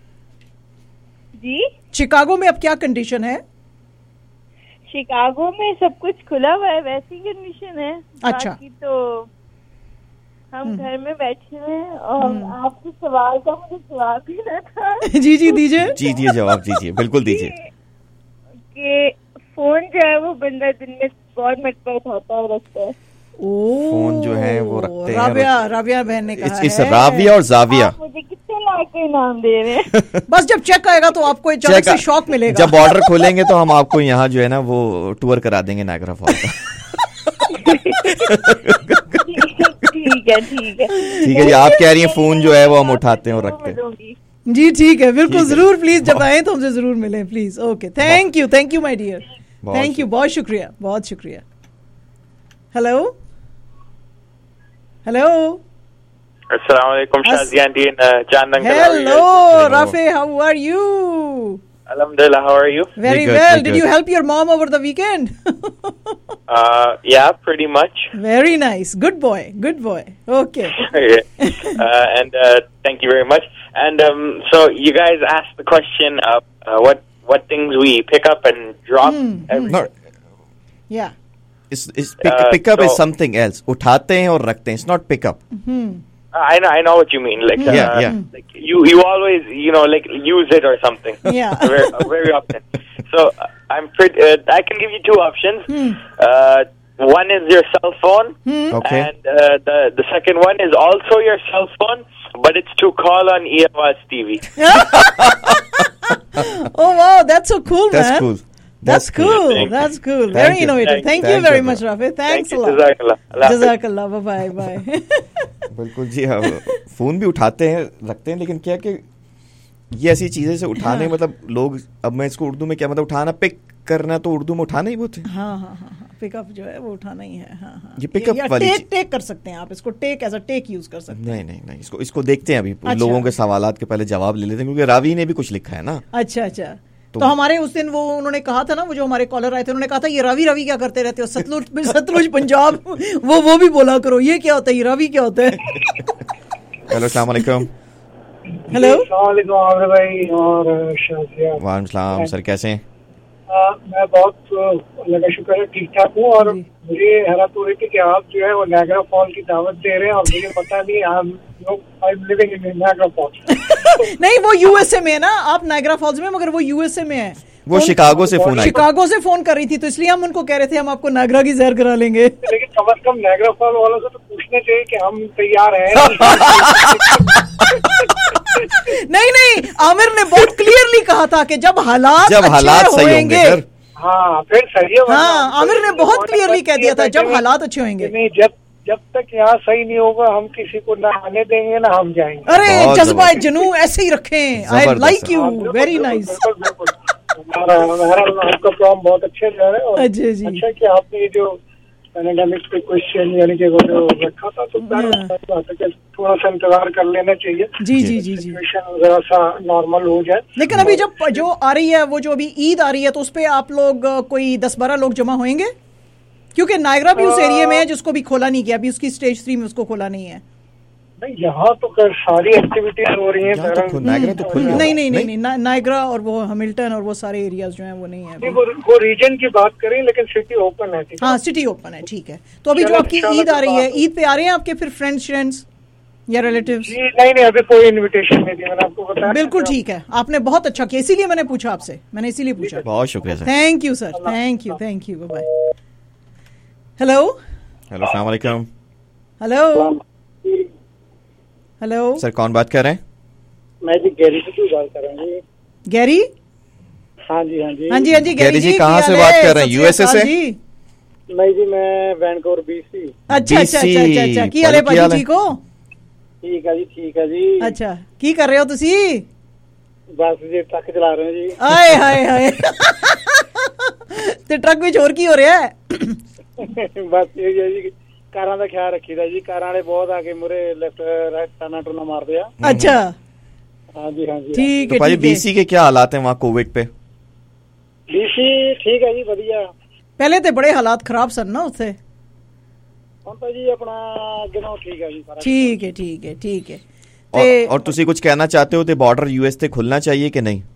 जी, शिकागो में अब क्या कंडीशन है? शिकागो में सब कुछ खुला हुआ है, वैसी कंडीशन है। अच्छा, बाकी तो हम घर में बैठे हुए हैं और आपके सवाल का मुझे जवाब देना था। जी जी दीजिए। जी जवाब दीजिए, बिल्कुल दीजिए। कि फोन जो है वो बंदा दिन में बहुत मरतबा उठाता है, रखता है। फोन जो है वो रखते हैं। राबिया बहन ने कहा है। राबिया और जाविया। आप मुझे कितने लाख के नाम दे रहे हैं? बस जब चेक आएगा तो आपको अचानक से शॉक मिलेगा। जब बॉर्डर खोलेंगे तो हम आपको यहाँ जो है ना वो टूर करा देंगे नायग्रा फॉल का। ठीक है ठीक है जी, आप कह रही हैं फोन जो है वो हम उठाते हैं और रखते हैं। जी ठीक है, बिल्कुल जरूर, प्लीज जब आए तो हमसे जरूर मिलें please. Okay, thank you my dear, thank you, बहुत शुक्रिया, बहुत शुक्रिया। हेलो हेलो, अस्सलाम वालेकुम Shazia aunty and Chand uncle. Hello Rafay, how are you? Alhamdulillah, how are you? Very well. Did you help your mom over the weekend? Yeah, pretty much. Very nice. Good boy. Good boy. Okay. And thank you very much. And so you guys asked the question of what things we pick up and drop. Yeah. Pick up is something else. उठाते हैं और रखते हैं. It's not pick up. I know what you mean. Like, like you always, like use it or something. Yeah. very often. So I'm pretty. I can give you two options. One is your cell phone, okay, and the second one is also your cell phone, but it's to call on eAwaz TV. Oh wow, that's so cool, that's man. Cool. That's cool. That's cool. Very innovative. Thank you very much, Rafi. Thanks a lot. Jazakallah. Bye bye. बिल्कुल जी, हाँ, phone भी उठाते हैं रखते हैं, लेकिन क्या कि ये ऐसी चीजें से उठाने मतलब लोग, अब मैं इसको उर्दू में क्या मतलब उठाना, पिक करना तो उर्दू में उठाना ही बोलते हैं। हाँ, पिकअप जो है वो उठाना ही है। हाँ, ये पिकअप वाली टेक कर सकते हैं आप इसको, take as a take use कर सकते हैं। नहीं, इसको देखते हैं अभी। लोगों के सवालात के पहले जवाब ले लेते हैं, क्योंकि रावी ने भी कुछ लिखा है ना। अच्छा, तो हमारे उस दिन वो उन्होंने कहा था ना, वो जो हमारे कॉलर आए थे उन्होंने कहा था ये रावी क्या करते रहते हो, सतलुज पंजाब, वो भी बोला करो, ये क्या होता है, ये रावी क्या होता है। हेलो, अस्सलाम वालेकुम। हेलो, भाई और शाजिया। वालेकुम सलाम सर, कैसे हैं? मैं बहुत अल्लाह का शुक्र है ठीक ठाक हूँ, और मुझे हैरत हो रही थी कि आप जो है वो नायग्रा फॉल की दावत दे रहे हैं और मुझे पता नहीं I am living in Niagara Falls. नहीं, वो यूएसए में है ना, आप नायग्रा फॉल्स में, मगर वो यूएसए में है। वो शिकागो से फोन कर रही थी, तो इसलिए हम उनको कह रहे थे हम आपको नायग्रा की सैर करा लेंगे। लेकिन कम से कम नायग्रा फॉल वालों से तो पूछना चाहिए कि हम तैयार हैं। नहीं, आमिर ने बहुत क्लियरली कहा था कि जब हालात अच्छे होंगे, हाँ फिर सही है। हाँ, आमिर ने बहुत क्लियरली कह दिया था जब हालात अच्छे होंगे। नहीं, जब तक यहाँ सही नहीं होगा हम किसी को ना आने देंगे ना हम जाएंगे। अरे जज्बा जुनून ऐसे ही रखें। I like you, very nice. आपका प्रोग्राम बहुत अच्छे जा रहा है और अच्छा कि आपने जो पैंडेमिक पे क्वेश्चन यानी कि वो जो रखा था तो थोड़ा सा इंतजार कर लेना चाहिए। जी जरा सा नॉर्मल हो जाए। लेकिन अभी जब जो आ रही है, वो जो अभी ईद आ रही है, तो उस पे आप लोग कोई 10-12 लोग जमा होंगे? क्योंकि नायग्रा भी उस एरिया में है जिसको भी खोला नहीं गया, अभी उसकी स्टेज 3 में उसको खोला नहीं है। नहीं, यहाँ तो सारी एक्टिविटीज हो रही हैं। नायग्रा तो खुल गया। नहीं, नायग्रा और वो हैमिल्टन और वो सारे एरियाज जो हैं वो नहीं है। वो रीजन की बात करें, लेकिन सिटी ओपन है। हाँ, सिटी ओपन है, ठीक है। तो अभी जो आपकी ईद आ रही है, ईद पे आ रहे हैं आपके फिर फ्रेंड्स या रिलेटिव्स? नहीं, अभी कोई इन्विटेशन नहीं दिया, मैंने आपको बताया। बिल्कुल ठीक है, आपने बहुत अच्छा किया, इसीलिए मैंने पूछा आपसे, बहुत शुक्रिया sir. Thank you sir, thank you, bye. Hello, अस्सलाम वालेकुम। हेलो सर, कौन बात कर रहे हैं? मैं जी गैरी से बात कर रहा हूँ। गैरी? हाँ जी, गैरी जी कहाँ से बात कर रहे हैं? यूएसए से? नहीं जी, मैं वैनकूवर BC। अच्छा, की हाल है भाजी? ठीक हो? ठीक है जी। अच्छा, की कर रहे हो तुसी? बस जी ट्रक चला रहे हैं जी। आए हाय ते ट्रक ਵਿੱਚ ਹੋਰ ਕੀ ਹੋ ਰਿਹਾ ਹੈ? बस ये जी कारां दा ख्याल रखीदा जी। कारां वाले बहुत आके मुरे लेफ्ट राइट टर्ना मारदे आ। अच्छा, हाँ जी ठीक है। तो भाई BC के क्या हालात हैं वहाँ कोविड पे? BC ठीक है जी, बढ़िया। पहले तो बड़े हालात खराब सन ना उत्थे। ਹੁਣ ਤਾਂ ਜੀ ਆਪਣਾ ਅੱਗੇ ਨਾਲੋਂ ਠੀਕ ਹੈ ਜੀ ਸਾਰਾ। ठीक है। और ਤੁਸੀਂ ਕੁਝ ਕਹਿਣਾ ਚਾਹते ਹੋ ਤੇ ਬਾਰਡਰ US ਤੇ ਖੁੱਲਣਾ चाहिए कि नहीं?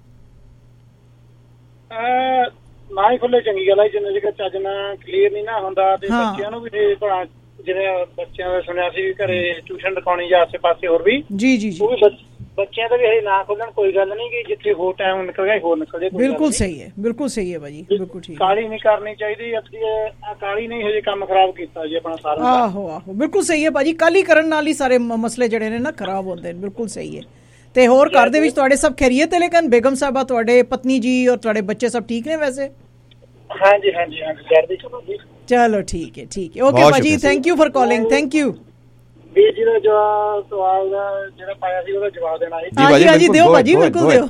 ਨਾ ਹੀ ਖੁੱਲੇ ਚੰਗੀ ਗੱਲ ਹੈ, ਜਿੰਨੇ ਜਗ੍ਹਾ ਚੱਜ ਨਾਲ ਕਲੀਅਰ ਨਹੀਂ ਨਾ ਹੁੰਦਾ ਤੇ ਬੱਚਿਆਂ ਨੂੰ ਵੀ ਜਿਹੜੇ ਬੱਚਿਆਂ ਦਾ ਸੁਣਿਆ ਸੀ ਘਰੇ ਟਿਊਸ਼ਨ ਰਖਾਉਣੀ ਜਾਂ ਆਸੇ ਪਾਸੇ ਹੋਰ ਵੀ ਜੀ ਉਹ ਵੀ ਬੱਚਿਆਂ ਦਾ ਵੀ ਹਜੇ ਨਾ ਖੁੱਲਣ ਕੋਈ ਗੱਲ ਨਹੀਂ ਕਿ ਜਿੱਥੇ ਹੋਰ ਟਾਈਮ ਨਿਕਲ ਗਿਆ ਹੋਰ ਨਿਕਲ ਜਾਏ। ਬਿਲਕੁਲ ਸਹੀ ਹੈ ਭਾਜੀ, ਬਿਲਕੁਲ ਠੀਕ। ਕਾਲੀ ਨਹੀਂ ਕਰਨੀ ਚਾਹੀਦੀ, ਅੱਧੀ ਕਾਲੀ ਨਹੀਂ ਹਜੇ ਕੰਮ ਖਰਾਬ ਕੀਤਾ ਜੀ ਆਪਣਾ ਸਾਰਾ। ਆਹੋ ਬਿਲਕੁਲ ਸਹੀ ਹੈ ਭਾਜੀ, ਕਾਲੀ ਕਰਨ ਨਾਲ ਹੀ ਸਾਰੇ ਮਸਲੇ ਜਿਹੜੇ ਨੇ ਨਾ ਖਰਾਬ ਹੁੰਦੇ ਨੇ। ਬਿਲਕੁਲ ਸਹੀ ਹੈ। ਤੇ ਹੋਰ ਘਰ ਦੇ ਵਿੱਚ ਤੁਹਾਡੇ ਸਭ ਖੈਰੀਅਤ ਹੈ? ਲੇਕਿਨ ਬੇਗਮ ਸਾਹਿਬਾ, ਤੁਹਾਡੇ ਪਤਨੀ ਜੀ ਔਰ ਤੁਹਾਡੇ ਬੱਚੇ ਸਭ ਠੀਕ ਨੇ ਵੈਸੇ? हाँ जी चलो ठीक है। ओके भाजी, thank you for calling, thank you. ਵੀਰ ਜੀ ਦਾ ਸਵਾਲ ਦਾ ਜਿਹੜਾ ਪਾਇਆ ਸੀ ਉਹਦਾ ਜਵਾਬ ਦੇਣਾ ਹੈ। ਜੀ ਦਿਓ ਭਾਜੀ, ਬਿਲਕੁਲ ਦਿਓ।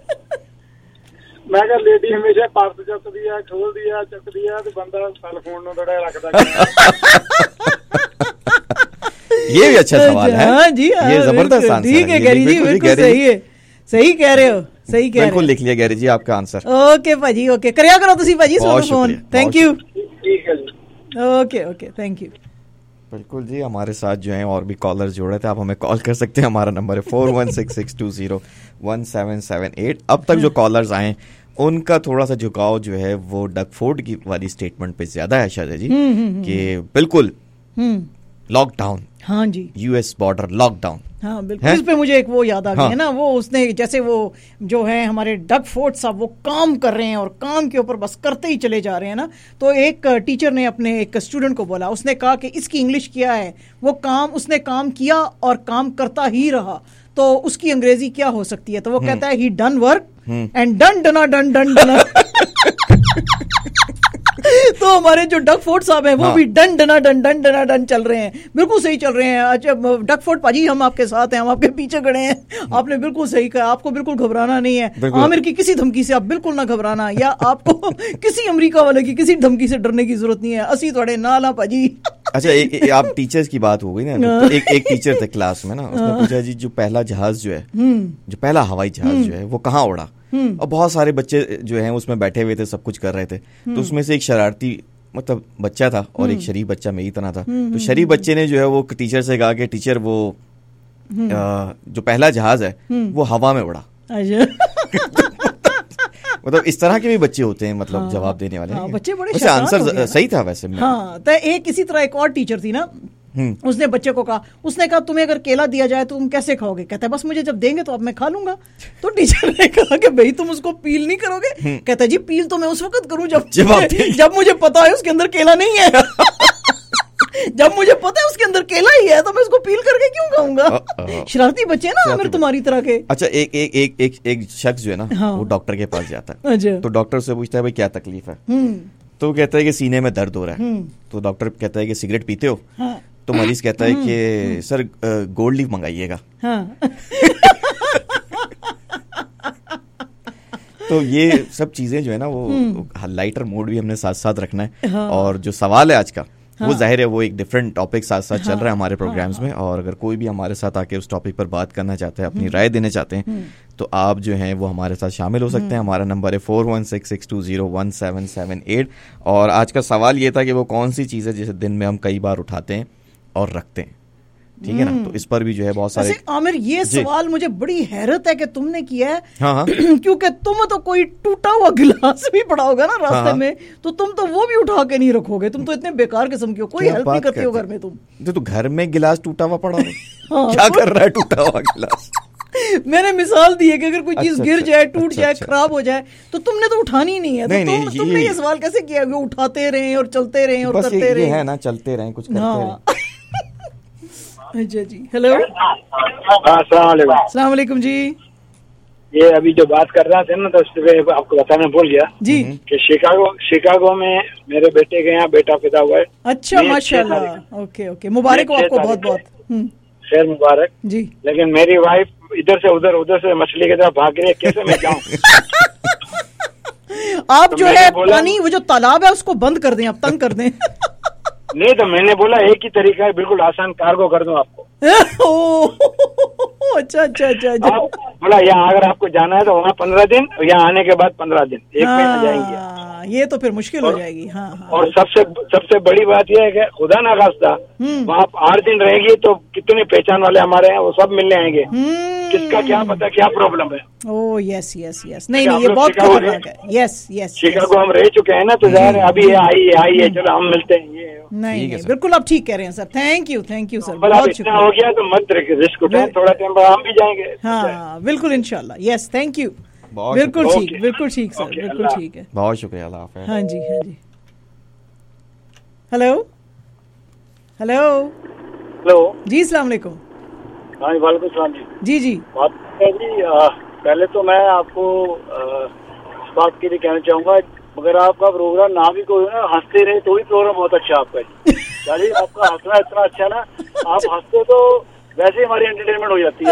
ਮੈਂ ਕਿਹਾ ਲੇਡੀ ਹਮੇਸ਼ਾ ਪਰਸ ਚੁੱਕਦੀ ਆ, ਖੋਲਦੀ ਆ, ਚੁੱਕਦੀ ਆ ਤੇ ਬੰਦਾ ਸੈੱਲ ਫੋਨ ਨੂੰ ਥੋੜਾ ਰੱਖਦਾ। ये भी अच्छा सवाल है। हाँ जी, ये जबरदस्त आंसर है। ठीक है गैरी जी, बिल्कुल सही है, सही कह रहे हो। बिल्कुल लिख लिया गैरी जी आपका आंसर। ओके भाजी, ओके करया करो तुसी भाजी फोन। Thank you. ठीक है जी, ओके, थैंक यू। बिल्कुल जी, हमारे साथ जो हैं और भी कॉलर जुड़े थे, आप हमें कॉल कर सकते हैं। हमारा नंबर है 4166201778। अब तक जो कॉलर्स आए उनका थोड़ा सा झुकाव जो है वो डकफोर्ड की वाली स्टेटमेंट पे ज्यादा है शायद जी, कि बिल्कुल लॉकडाउन। हाँ जी, US बॉर्डर लॉकडाउन। हाँ बिल्कुल। इस पे मुझे एक वो याद आ गई है ना, वो उसने जैसे वो जो है हमारे डकफोर्ड साहब वो काम कर रहे हैं और काम के ऊपर बस करते ही चले जा रहे हैं ना। तो एक टीचर ने अपने एक स्टूडेंट को बोला, उसने कहा कि इसकी इंग्लिश क्या है? वो उसने काम किया और काम करता ही रहा, तो उसकी अंग्रेजी क्या हो सकती है? तो वो कहता है ही डन वर्क एंड डन डना। तो हमारे जो डकफोर्ड साहब हैं वो भी डन डन चल रहे हैं, बिल्कुल सही चल रहे हैं। अच्छा डकफोर्ड पाजी, हम आपके साथ हैं, हम आपके पीछे खड़े हैं। आपने बिल्कुल सही कहा, आपको बिल्कुल घबराना नहीं है। आमिर की किसी धमकी से आप बिल्कुल ना घबराना, या आपको किसी अमेरिका वाले की किसी धमकी से डरने की जरूरत नहीं है। असी थोड़े नाल हां पाजी। अच्छा, आप टीचर्स की बात हो गई ना, तो एक टीचर थे क्लास में ना, उसने पूछा जी जो पहला जहाज जो है, जो पहला हवाई जहाज जो है वो कहाँ उड़ा? और बहुत सारे बच्चे जो हैं उसमें बैठे हुए थे, सब कुछ कर रहे थे। तो उसमें से एक शरारती मतलब बच्चा था और एक शरीफ बच्चा मेरी तरह था। तो शरीफ बच्चे ने जो है वो टीचर से कहा कि टीचर वो जो पहला जहाज है वो हवा में उड़ा। मतलब इस तरह के भी बच्चे होते हैं, मतलब जवाब देने वाले। बच्चे बड़े वैसे आंसर सही था वैसे। हाँ, तो इसी तरह एक और टीचर थी ना, उसने बच्चे को कहा, उसने कहा तुम्हें अगर केला दिया जाए तो तुम कैसे खाओगे? कहता है बस मुझे जब देंगे तो अब मैं खा लूंगा। तो टीचर ने कहा कि भाई तुम उसको पील नहीं करोगे? कहता है जी पील तो मैं उस वक्त करूं जब मुझे पता है उसके अंदर केला नहीं है। जब मुझे पता है उसके अंदर केला ही है तो मैं उसको पील करके क्यों खाऊंगा? शरारती बच्चे ना आमिर तुम्हारी तरह के। अच्छा, एक शख्स जो है ना, हाँ। वो डॉक्टर के पास जाता है। अच्छा। तो डॉक्टर से पूछता है भाई क्या तकलीफ है? तो कहता है कि सीने में दर्द हो रहा है। तो डॉक्टर कहता है कि सिगरेट पीते हो? हाँ। तो मरीज कहता है कि सर गोल्ड लीफ मंगाइएगा। हाँ। तो ये सब चीजें जो है ना, वो लाइटर मूड भी हमने साथ साथ रखना है। हाँ। और जो सवाल है आज का, हाँ। वो जाहिर है वो एक डिफरेंट टॉपिक साथ साथ चल हाँ। रहा है हमारे प्रोग्राम्स में। और अगर कोई भी हमारे साथ आके उस टॉपिक पर बात करना चाहते हैं, अपनी राय देना चाहते हैं, तो आप जो हैं वो हमारे साथ शामिल हो सकते हैं। हमारा नंबर है 4166201778। और आज का सवाल ये था कि वो कौन सी चीज़ है जिसे दिन में हम कई बार उठाते हैं और रखते हैं, ठीक है ना? तो इस पर भी जो है बहुत सारे। आमिर, ये सवाल मुझे बड़ी हैरत है कि तुमने किया है। हाँ। क्योंकि तुम तो कोई टूटा हुआ गिलास भी पड़ा होगा ना रास्ते में, तो तुम तो वो भी उठा के नहीं रखोगे। तुम तो इतने बेकार किस्म के हो, कोई हेल्प नहीं करते हो घर में तुम। तो घर में गिलास टूटा हुआ पड़ा हो, क्या कर रहा है टूटा हुआ गिलास? मैंने मिसाल दी है कि अगर कोई चीज गिर जाए, टूट जाए, खराब हो जाए, तो तुमने तो उठानी ही नहीं है। तो तुमने ये सवाल कैसे किया? वो उठाते रहे और चलते रहे और करते रहे। है ना, चलते रहे, कुछ करते रहे। अच्छा जी, हेलो, अस्सलाम वालेकुम जी। ये अभी जो बात कर रहे थे ना, तो उससे आपको बताना भूल गया जी कि शिकागो में मेरे बेटे के यहाँ बेटा पैदा हुआ है। अच्छा, माशाल्लाह। ओके ओके, मुबारक हो आपको, बहुत बहुत खैर मुबारक जी। लेकिन मेरी वाइफ इधर से उधर से मछली की तरफ भाग रही है, कैसे मैं जाऊँ? आप जो है पानी, वो जो तालाब है उसको बंद कर दें, आप तंग कर दें। नहीं, तो मैंने बोला एक ही तरीका है, बिल्कुल आसान, कार्गो कर दूं आपको। अच्छा अच्छा अच्छा। बोला यहाँ अगर आपको जाना है तो वहाँ 15 दिन, यहाँ आने के बाद 15 दिन, एक महीना जाएंगे। ये तो फिर मुश्किल हो जाएगी। हाँ। और सबसे बड़ी बात यह है कि खुदा ना खास्ता वहाँ 8 दिन रहेगी तो कितने पहचान वाले हमारे हैं, वो सब मिलने आएंगे। किसका क्या पता क्या प्रॉब्लम है। Oh yes yes yes. नहीं, ये बहुत खतरनाक है। Yes yes. शिकागो हम रह चुके हैं ना, तो जाहिर है अभी आइए चलो हम मिलते हैं। ये नहीं, बिल्कुल आप ठीक कह रहे हैं सर। थैंक यू सर, बहुत शुक्रिया। हो गया तो मत रिस्क उठाएं, थोड़ा टाइम बाद हम भी जाएंगे। हाँ बिल्कुल, इंशाल्लाह। Yes, thank you. बिल्कुल ठीक, बिल्कुल ठीक सर, बिल्कुल ठीक है। बहुत शुक्रिया, अल्लाह हाफ़िज़। हाँ जी, हाँ जी। हेलो हेलो हेलो जी, अस्सलाम वालेकुम। हाँ जी, वालेकुम सलाम जी। जी बात है जी। पहले तो मैं आपको इस बात के लिए कहना चाहूँगा, अगर आपका प्रोग्राम ना भी कोई ना, हंसते रहे तो भी प्रोग्राम बहुत अच्छा आपका जी। आपका हंसना इतना अच्छा ना, आप हंसते तो वैसे हमारी एंटरटेनमेंट हो जाती है।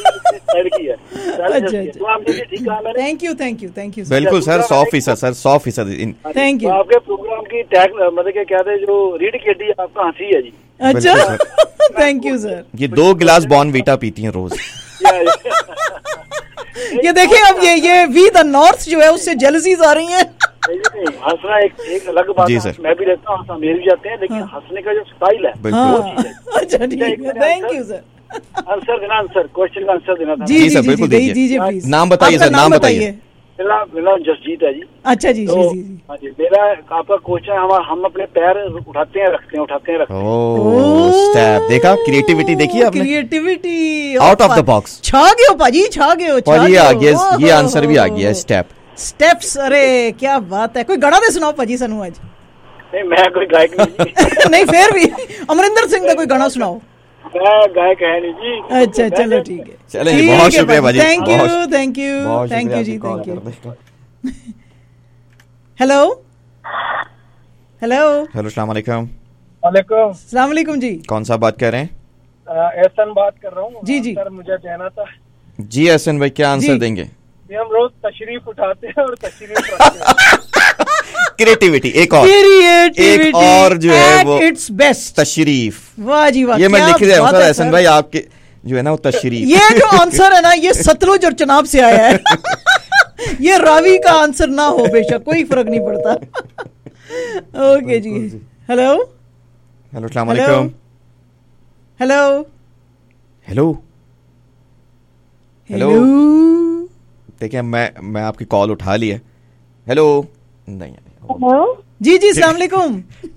Thank you thank you thank you. बिल्कुल सर, 100% सर, 100%। Thank you. आपके प्रोग्राम की टैग मतलब क्या कहते हैं, जो रीड की आपका हंसी है जी। अच्छा, थैंक यू सर। ये 2 गिलास बॉर्नवीटा पीती हैं रोज। ये देखिए, अब ये वी द नॉर्थ जो है उससे जेलसीज आ रही हैं। हंसना एक अलग बात है, मैं भी रहता हूँ, हंसना मेरे भी जाते हैं, लेकिन हंसने का जो स्टाइल है। अच्छा ठीक है, थैंक यू सर। आंसर देना, क्वेश्चन का आंसर देना था। जी सर, बिल्कुल दीजिए। नाम बताइए सर, नाम बताइए। मेरा जसजीत है जी। अच्छा जी, तो, जी मेरा आपका क्वेश्चन, हम अपने पैर उठाते हैं रखते हैं, उठाते हैं रखते हैं। ओह स्टेप, देखा क्रिएटिविटी देखी आपने? Creativity out of the box. छा गए हो पाजी, छा गए हो। पाजी आ गया, ये आंसर भी आ गया। स्टेप्स। अरे क्या बात है, कोई गाना दे सुनाओ पाजी सानू आज। नहीं, मैं कोई गायक नहीं। नहीं, फिर भी अमरिंदर सिंह का कोई गाना सुनाओ। मैं गायक है नहीं जी। अच्छा चलो ठीक है, चलिए, बहुत शुक्रिया भाजी। Thank you thank you thank you जी, thank you. Hello hello hello, अस्सलाम वालेकुम। वालेकुम अस्सलाम वालेकुम जी। कौन सा बात कर रहे हैं? एहसन बात कर रहा हूँ जी। सर मुझे कहना था जी। एहसन भाई, क्या आंसर देंगे? हम रोज तशरीफ उठाते हैं और तशरीफ रखते हैं। क्रिएटिविटी एक और जो है वो इट्स बेस्ट, तशरीफ। वाह जी वाह, ये मैं लिख रहा हूँ सर एहसन भाई, आपके जो है ना वो तशरीफ। ये जो आंसर है ना, ये सतलुज और चनाब से आया है। ये रावी का आंसर ना हो बेशक, कोई फर्क नहीं पड़ता। ओके जी। हेलो हेलो, अस्सलाम वालेकुम। Hello hello hello. देखिए, मैं आपकी कॉल उठा ली है। हेलो नहीं। हेलो जी जी, अस्सलाम वालेकुम।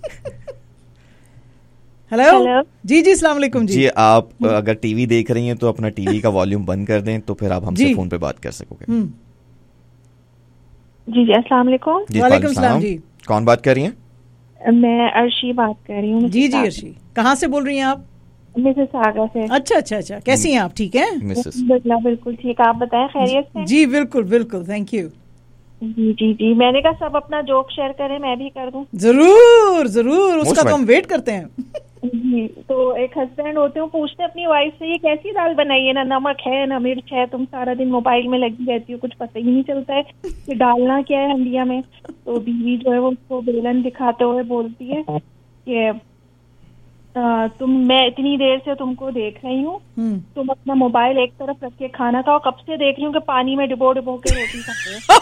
हेलो जी जी, अस्सलाम वालेकुम जी। आप अगर टीवी देख रही हैं तो अपना टीवी का वॉल्यूम बंद कर दें, तो फिर आप हमसे फोन पे बात कर सकोगे। जी जी, अस्सलाम वालेकुम। वालेकुम सलाम जी। कौन बात कर रही हैं? मैं अर्शी बात कर रही हूँ। जी अर्शी, कहाँ से बोल रही हैं आप? मिसिसागा से। अच्छा, कैसी हैं आप? ठीक है बिल्कुल ठीक, आप बताएं खैरियत से? जी बिल्कुल, थैंक यू। जी मैंने कहा सब अपना जोक शेयर करें, मैं भी कर दूं। जरूर, उसका तो हम वेट करते हैं। जी, तो एक हस्बैंड होते हैं, पूछते हैं अपनी वाइफ से ये कैसी दाल बनाई है, ना नमक है ना मिर्च है, तुम सारा दिन मोबाइल में लगी रहती हो, कुछ पता ही नहीं चलता है कि डालना क्या है हंडिया में। तो बीवी जो है वो उसको बेलन दिखाते हुए बोलती है कि मैं इतनी देर से तुमको देख रही हूँ, तुम अपना मोबाइल एक तरफ रख के खाना खाओ, कब से देख रही हूँ कि पानी में डिबो के रोटी खाते हो।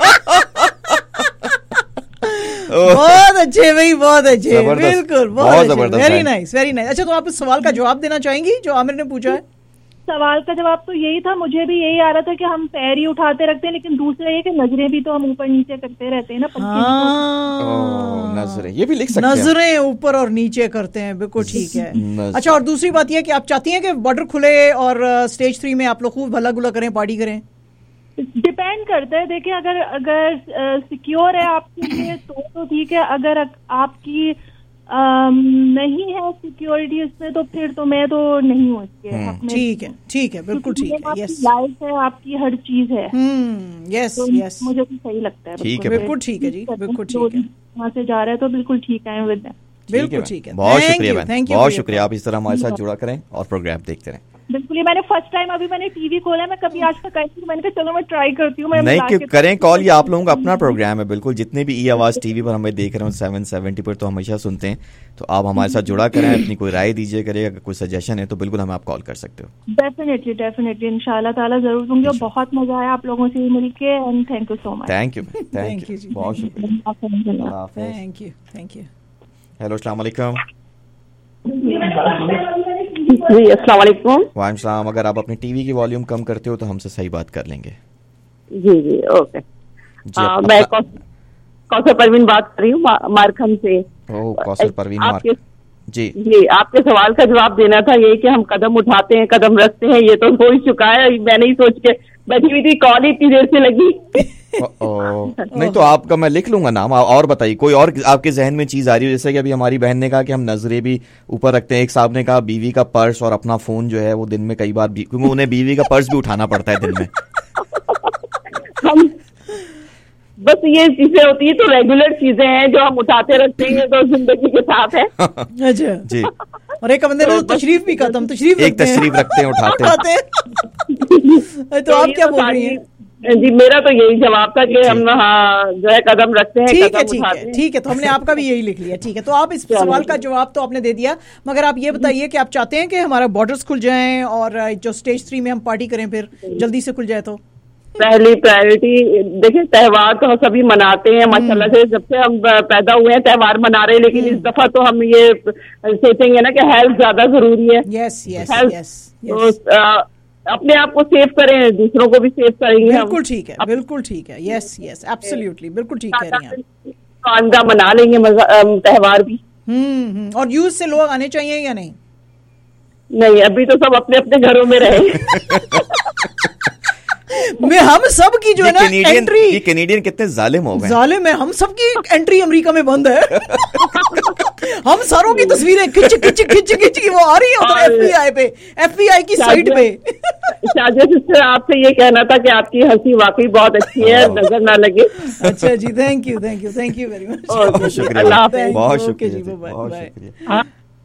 बहुत अच्छे भाई, बहुत अच्छे, बिल्कुल बहुत जबरदस्त, वेरी नाइस। अच्छा, तो आप इस सवाल का जवाब देना चाहेंगी जो आमिर ने पूछा है? सवाल का जवाब तो यही था, मुझे भी यही आ रहा था कि हम पैर ही उठाते रखते हैं, लेकिन दूसरा ये कि नजरें भी तो हम ऊपर नीचे करते रहते हैं ना। नजरें, ये भी लिख सकते हैं, नजरें ऊपर और नीचे करते हैं, बिल्कुल ठीक है। अच्छा, और दूसरी बात यह कि आप चाहती हैं कि बॉर्डर खुले और स्टेज 3 में आप लोग खूब भला गुला करें, पार्टी करें? डिपेंड करता है, देखिए अगर सिक्योर है आपके लिए तो ठीक है, अगर आपकी नहीं है सिक्योरिटी इसमें तो फिर तो मैं तो नहीं हूँ इसके। ठीक है, बिल्कुल ठीक है। यस, लाइफ है आपकी, हर चीज है। यस, मुझे तो सही लगता है। बिल्कुल ठीक है जी, बिल्कुल ठीक है। वहाँ से जा रहे हैं तो बिल्कुल ठीक है, विद बिल्कुल ठीक है। बहुत शुक्रिया, बहुत शुक्रिया। आप इस तरह हमारे साथ जुड़ा करें और प्रोग्राम देखते रहें। बिल्कुल, ये मैंने फर्स्ट टाइम अभी मैंने टीवी खोला है, मैं कभी आज तक आई थी, मैंने कहा चलो मैं ट्राई करती हूँ। नहीं, करें कॉल, ये आप लोगों का अपना प्रोग्राम है बिल्कुल। जितने भी ई आवाज टीवी पर हमें देख रहे हो 770 पर तो हमेशा सुनते हैं, तो आप हमारे साथ जुड़ा करें, अपनी कोई राय दीजिए करें, अगर कोई सजेशन है तो बिल्कुल हमें आप कॉल कर सकते हो। डेफिनेटली इंशाल्लाह ताला जरूर दूंगी, और बहुत मजा आया आप लोगों से मिलके, and thank you so much. Thank you, बहुत शुक्रिया, थैंक यू। हेलो, अस्सलाम वालेकुम। जी अस्सलाम वालेकुम। वालेकुम सलाम। अगर आप अपनी टीवी की वॉल्यूम कम करते हो तो हमसे सही बात कर लेंगे। जी ओके। मैं कौसर परवीन बात कर रही हूँ मारखम से। कौसर परवीन जी, आपके सवाल का जवाब देना था, ये कि हम कदम उठाते हैं, कदम रखते हैं, ये तो हो ही चुका है। मैंने ही सोच के बैठी हुई थी, कॉल ही इतनी देर से लगी। नहीं तो आपका मैं लिख लूंगा नाम। और बताइए, कोई और आपके जहन में चीज आ रही है? जैसे कि अभी हमारी बहन ने कहा कि हम नजरें भी ऊपर रखते हैं, एक साहब ने कहा बीवी का पर्स और अपना फोन जो है वो दिन में कई बार, क्योंकि उन्हें बीवी का पर्स भी उठाना पड़ता है दिन में। हम बस ये चीजें होती है तो रेगुलर चीजें हैं जो हम उठाते रखते हैं, तो जिंदगी के साथ है। अच्छा जी। और एक बंदे ने तशरीफ भी कहा, हम तशरीफ रखते हैं, उठाते हैं। तो आप क्या बोल रही हैं? जी, मेरा तो यही जवाब था कि हम जो है कदम रखते हैं, ठीक है, तो हमने आपका भी यही लिख लिया। ठीक है, तो आप इस सवाल का जवाब तो आपने दे दिया, मगर आप ये बताइए कि आप चाहते हैं कि हमारा बॉर्डर्स खुल जाएं और जो स्टेज 3 में हम पार्टी करें फिर जल्दी से खुल जाए? तो पहली प्रायोरिटी देखिए, त्योहार तो हम सभी मनाते हैं माशाल्लाह से, जब से हम पैदा हुए हैं त्योहार मना रहे हैं, लेकिन इस दफा तो हम ये सोचेंगे ना कि हेल्थ ज्यादा जरूरी है। यस, अपने आप को सेव करें, दूसरों को भी सेव करेंगे। बिल्कुल ठीक है, बिल्कुल ठीक है। यस, एब्सोल्युटली, बिल्कुल ठीक कह रही हैं आप। आंदा मना लेंगे त्योहार भी। और यूज से लोग आने चाहिए या नहीं? नहीं, अभी तो सब अपने अपने घरों में रहे। हम सब की जो है ना एंट्री, कैनेडियन कितने जालिम हो गए, जालिम है, हम सब की एंट्री अमेरिका में बंद है। हम सारों की तस्वीरें खिंच की वो आ रही है उधर FBI की साइट पे। शाजिया सिस्टर, आपसे ये कहना था कि आपकी हंसी वाकई बहुत अच्छी है, नजर ना लगे। अच्छा जी, थैंक यू वेरी मच। बहुत शुक्रिया, बहुत शुक्रिया।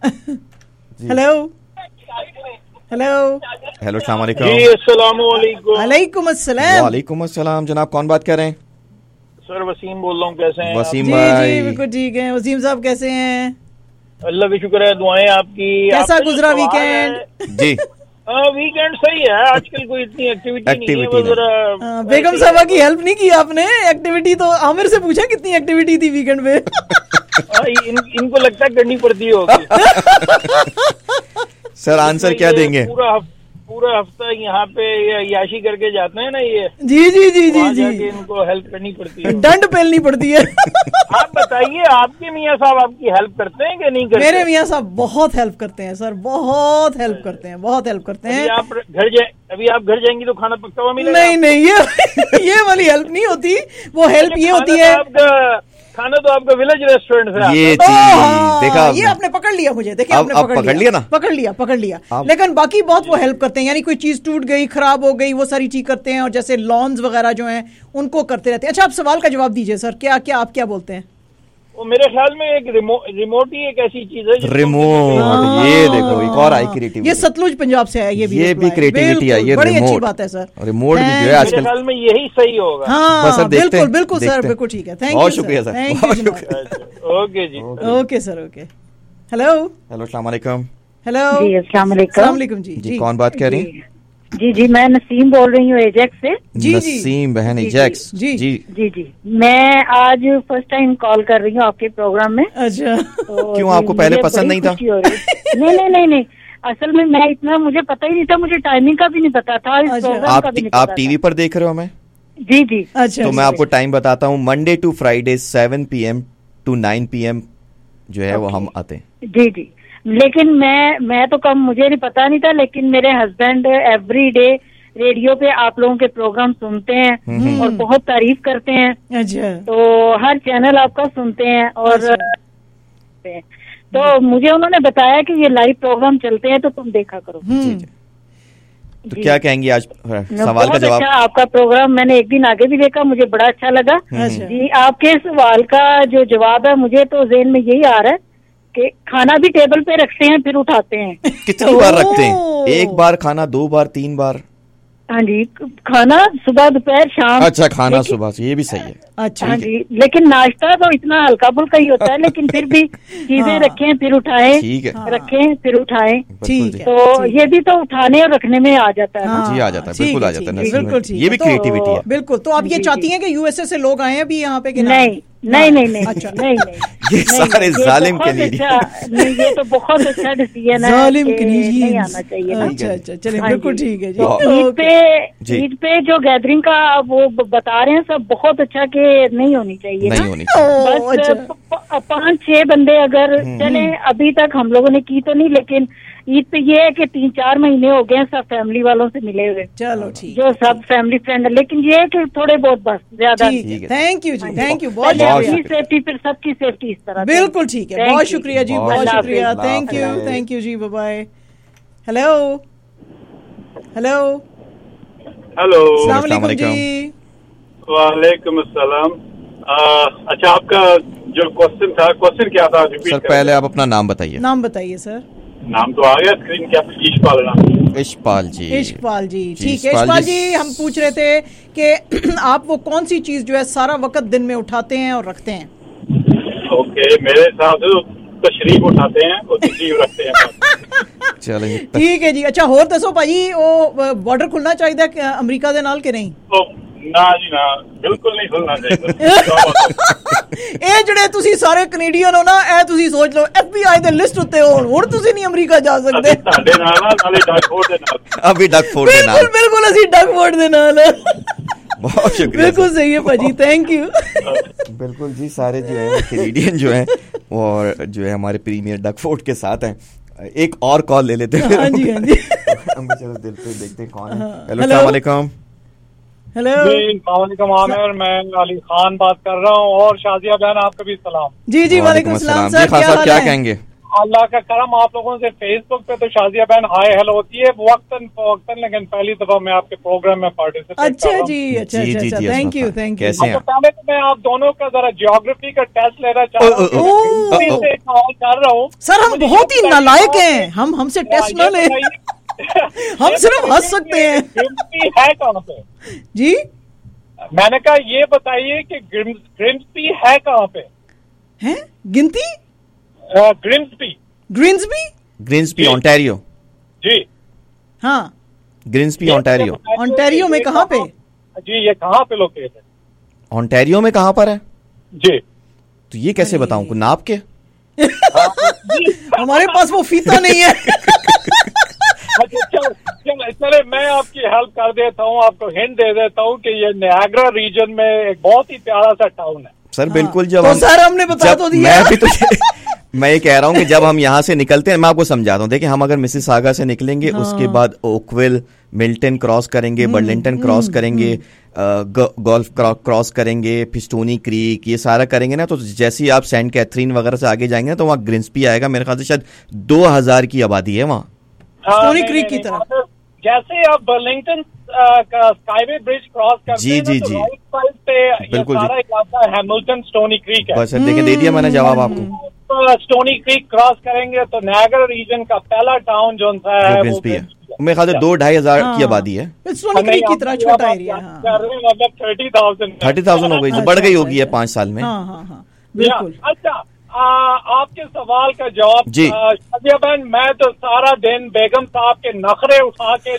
हेलो, अस्सलाम वालेकुम। जी अस्सलाम वालेकुम। वालेकुम अस्सलाम। जनाब कौन बात कर रहे हैं? सर वसीम बोल रहा हूँ, कैसे हैं? वसीम भाई जी बिल्कुल ठीक है। वसीम साहब कैसे हैं? अल्लाह का शुक्र है, दुआएं आपकी। कैसा गुजरा वीकेंड? जी वीकेंड सही है, आजकल कोई इतनी एक्टिविटी नहीं है। बेगम साहबा की हेल्प नहीं की आपने? एक्टिविटी तो आमिर से पूछा कितनी एक्टिविटी थी वीकेंड में। इनको लगता है करनी पड़ती होगी। सर आंसर क्या देंगे? पूरा हफ्ता यहाँ पे याशी करके जाते हैं ना ये। जी इनको हेल्प करनी पड़ती है, दंड पेलनी पड़ती है। आप बताइए, आपके मियाँ साहब आपकी हेल्प करते हैं कि नहीं करते? मेरे मियाँ साहब बहुत हेल्प करते हैं सर, बहुत हेल्प करते हैं। अभी आप घर जाएंगी तो खाना पकता हुआ मिलेगा? नहीं, ये वाली हेल्प नहीं होती, वो हेल्प ये होती है खाना तो आपका विलेज रेस्टोरेंट से ये देखा ये आपने पकड़ लिया मुझे, देखिए आपने पकड़ लिया ना, पकड़ लिया। लेकिन बाकी बहुत वो हेल्प करते हैं, यानी कोई चीज टूट गई, खराब हो गई, वो सारी ठीक करते हैं, और जैसे लॉन्स वगैरह जो हैं उनको करते रहते हैं। अच्छा, आप सवाल का जवाब दीजिए सर, आप क्या बोलते हैं? वो मेरे ख्याल में एक रिमोट ही एक ऐसी चीज है, रिमोट। ये देखो एक और आई क्रिएटिविटी, ये सतलुज पंजाब से है, ये भी क्रिएटिविटी है, ये बड़ी अच्छी बात है सर। रिमोट भी जो है आजकल मेरे ख्याल में यही सही होगा। हाँ बिल्कुल सर, बिल्कुल ठीक है। थैंक यू, बहुत शुक्रिया सर। ओके जी, ओके सर, ओके। हेलो अस्सलाम वालेकुम। हेलो जी, अस्सलाम वालेकुम जी। कौन बात कर रही हैं? जी मैं नसीम बोल रही हूँ एजेक्स से। नसीम बहन एजेक्स। जी मैं आज फर्स्ट टाइम कॉल कर रही हूँ आपके प्रोग्राम में। अच्छा, तो क्यों, आपको पहले पसंद नहीं था? नहीं, असल में मैं इतना मुझे पता ही नहीं था, मुझे टाइमिंग का भी नहीं पता था, इस प्रोग्राम का भी नहीं पता। आप टीवी पर देख रहे हो हमें? जी। अच्छा, तो मैं आपको टाइम बताता हूँ, Monday to Friday 7 PM to 9 PM जो है वो हम आते हैं। जी, लेकिन मैं तो कम, मुझे नहीं पता नहीं था, लेकिन मेरे हस्बैंड एवरी डे रेडियो पे आप लोगों के प्रोग्राम सुनते हैं और बहुत तारीफ करते हैं। अच्छा, तो हर चैनल आपका सुनते हैं और तो मुझे उन्होंने बताया कि ये लाइव प्रोग्राम चलते हैं, तो तुम देखा करो। तो क्या कहेंगी आज सवाल का जवाब? अच्छा, आपका प्रोग्राम मैंने एक दिन आगे भी देखा, मुझे बड़ा अच्छा लगा जी। आपके सवाल का जो जवाब है, मुझे तो ज़हन में यही आ रहा है कि खाना भी टेबल पे रखते हैं फिर उठाते हैं। कितनी बार रखते हैं? एक बार खाना, 2 बार, 3 बार? हाँ जी, खाना सुबह दोपहर शाम। अच्छा, खाना सुबह से, ये भी सही है। अच्छा, हाँ जी, लेकिन नाश्ता तो इतना हल्का फुल्का ही होता है, लेकिन फिर भी चीजें रखें फिर उठाएं, रखें फिर उठाएं, ठीक है। तो ये भी तो उठाने और रखने में आ जाता है। जी, आ जाता है, बिल्कुल आ जाता है। बिल्कुल ठीक, ये भी क्रिएटिविटी है। बिल्कुल। तो आप ये चाहती हैं कि यूएसए से लोग आए अभी यहाँ पे? नहीं। अच्छा, नहीं। ये सारे जालिम कैनेडियन। ये तो बहुत अच्छा डिसीजन है, जालिम कैनेडियन नहीं आना चाहिए ना। अच्छा, चलिए, बिल्कुल ठीक है जी। ईद पे जो गैदरिंग का वो बता रहे हैं सब बहुत अच्छा कि नहीं होनी चाहिए, नहीं होनी चाहिए। बस 5-6 बंदे अगर चले, अभी तक हम लोगों ने की तो नहीं, लेकिन ईद पे ये है कि 3-4 महीने हो गए सब फैमिली वालों से मिले हुए। चलो ठीक, जो सब फैमिली फ्रेंड है, लेकिन ये है कि थोड़े बहुत, बस ज्यादा। थैंक यू जी, थैंक यू, बहुत सेफ्टी, फिर सबकी सेफ्टी इस तरह। बिल्कुल ठीक है, बहुत शुक्रिया जी, बहुत शुक्रिया। थैंक यू जी, बाय। हेलो अस्सलाम वालेकुम जी। वालेकुम अस्सलाम। अच्छा, आपका जो क्वेश्चन क्या था? सर पहले आप अपना नाम बताइए। नाम बताइए सर। नाम तो आ गया स्क्रीन पे, आप इशपाल नाम। इशपाल जी, ठीक है। इशपाल जी, हम पूछ रहे थे कि आप वो कौन सी चीज जो है सारा वक्त दिन में उठाते हैं और रखते हैं? ओके, मेरे हिसाब से तशरीफ उठाते हैं और तशरीफ रखते हैं। चलिए, ठीक है जी। अच्छा, होर दसो भाजी, वो बॉर्डर खुलना चाहिए अमरीका दे नाल के नहीं? ना जी ना, बिल्कुल नहीं खुलना चाहिए। ਇਹ ਜਿਹੜੇ ਤੁਸੀਂ ਸਾਰੇ ਕੈਨੇਡੀਅਨ ਹੋ ਨਾ, ਇਹ ਤੁਸੀਂ ਸੋਚ ਲਓ FBI ਦੇ ਲਿਸਟ ਉੱਤੇ ਹੋਣ, ਹੁਣ ਤੁਸੀਂ ਨਹੀਂ ਅਮਰੀਕਾ ਜਾ ਸਕਦੇ। ਤੁਹਾਡੇ ਨਾਲ ਨਾਲੇ ਡਕਫੋਰਡ ਦੇ ਨਾਲ, ਅਭੀ ਡਕਫੋਰਡ ਦੇ ਨਾਲ, ਬਿਲकुल ਅਸੀਂ ਡਕਫੋਰਡ ਦੇ ਨਾਲ। बहुत शुक्रिया, बिल्कुल सही है भाजी, थैंक यू। बिल्कुल जी, सारे जो है कैनेडियन जो है और जो है हमारे प्रीमियर डकफोर्ड के साथ हैं। एक और कॉल ले लेते हैं। हाँ जी। चलो दिल पे देखते हैं कौन है। हेलो, अस्सलाम वालेकुम। हेलो, वालेकुम आमिर, मैं अली खान बात कर रहा हूँ, और शाजिया बहन आपका भी सलाम। जी, वालेकुम सलाम सर, क्या कहेंगे? अल्लाह का करम, आप लोगों से फेसबुक पे तो शाजिया बहन हाय हेलो होती है वक्तन फवक्तन, लेकिन पहली दफा मैं आपके प्रोग्राम में पार्टिसिपेट कर रहा हूं। अच्छा, थैंक यू। कैसे हैं? पहले तो मैं आप दोनों का जरा ज्योग्राफी का टेस्ट लेना चाह रहा हूँ। सर, हम बहुत ही नालायक हैं, हमसे टेस्ट न ले, हम सिर्फ हंस सकते हैं। ग्रिम्सबी है कहाँ पे जी? मैंने कहा ये बताइए कि ग्रिम्सबी है कहाँ पे? है गिनती? Grimsby Ontario. जी हाँ, ग्रिम्सबी ओंटारियो। ओंटारियो में कहाँ पे? जी, ये कहाँ पे लोकेट है? ओंटारियो में कहाँ पर है जी? तो ये कैसे बताऊं, को नाप के? हमारे पास वो फीता नहीं है। चले, मैं आपकी हेल्प कर देता हूँ, आपको हिंट दे देता हूँ कि ये नियाग्रा रीजन में एक बहुत ही प्यारा सा टाउन है। सर बिल्कुल, जब तो सर हमने बता तो दिया। मैं ये कह रहा हूँ कि जब हम यहाँ से निकलते हैं, मैं आपको समझाता हूँ, देखिए हम अगर मिसिसागा से निकलेंगे, उसके बाद ओकविल, मिल्टन क्रॉस करेंगे, बर्लिंगटन क्रॉस करेंगे, गोल्फ क्रॉस करेंगे, फिर स्टोनी क्रीक, ये सारा करेंगे ना, तो जैसे ही आप सेंट कैथरीन वगैरह से आगे जाएंगे ना, तो वहाँ ग्रिम्सबी आएगा। मेरे ख्याल से शायद 2000 की आबादी है वहाँ, स्टोनी क्रीक की तरफ। जैसे आप बर्लिंगटन का स्काईवे ब्रिज क्रॉस करते हैं, जी तो राइट साइड पे बिल्कुल सारा इलाका हैमिल्टन स्टोनी क्रीक है। बस देखिए, दे दिया मैंने जवाब आपको। स्टोनी क्रीक क्रॉस करेंगे तो नायगरा रीजन का पहला टाउन जो है वो ग्रिम्सबी है। मेरे ख्याल से 2-2.5 हजार की आबादी है। स्टोनी क्रीक की तरह छोटा एरिया है। मतलब 30,000 हो गई, बढ़ गई होगी है 5 साल में। बिल्कुल। अच्छा, आपके सवाल का जवाब जी। शाजिया बहन, मैं तो सारा दिन बेगम साहब के नखरे उठा के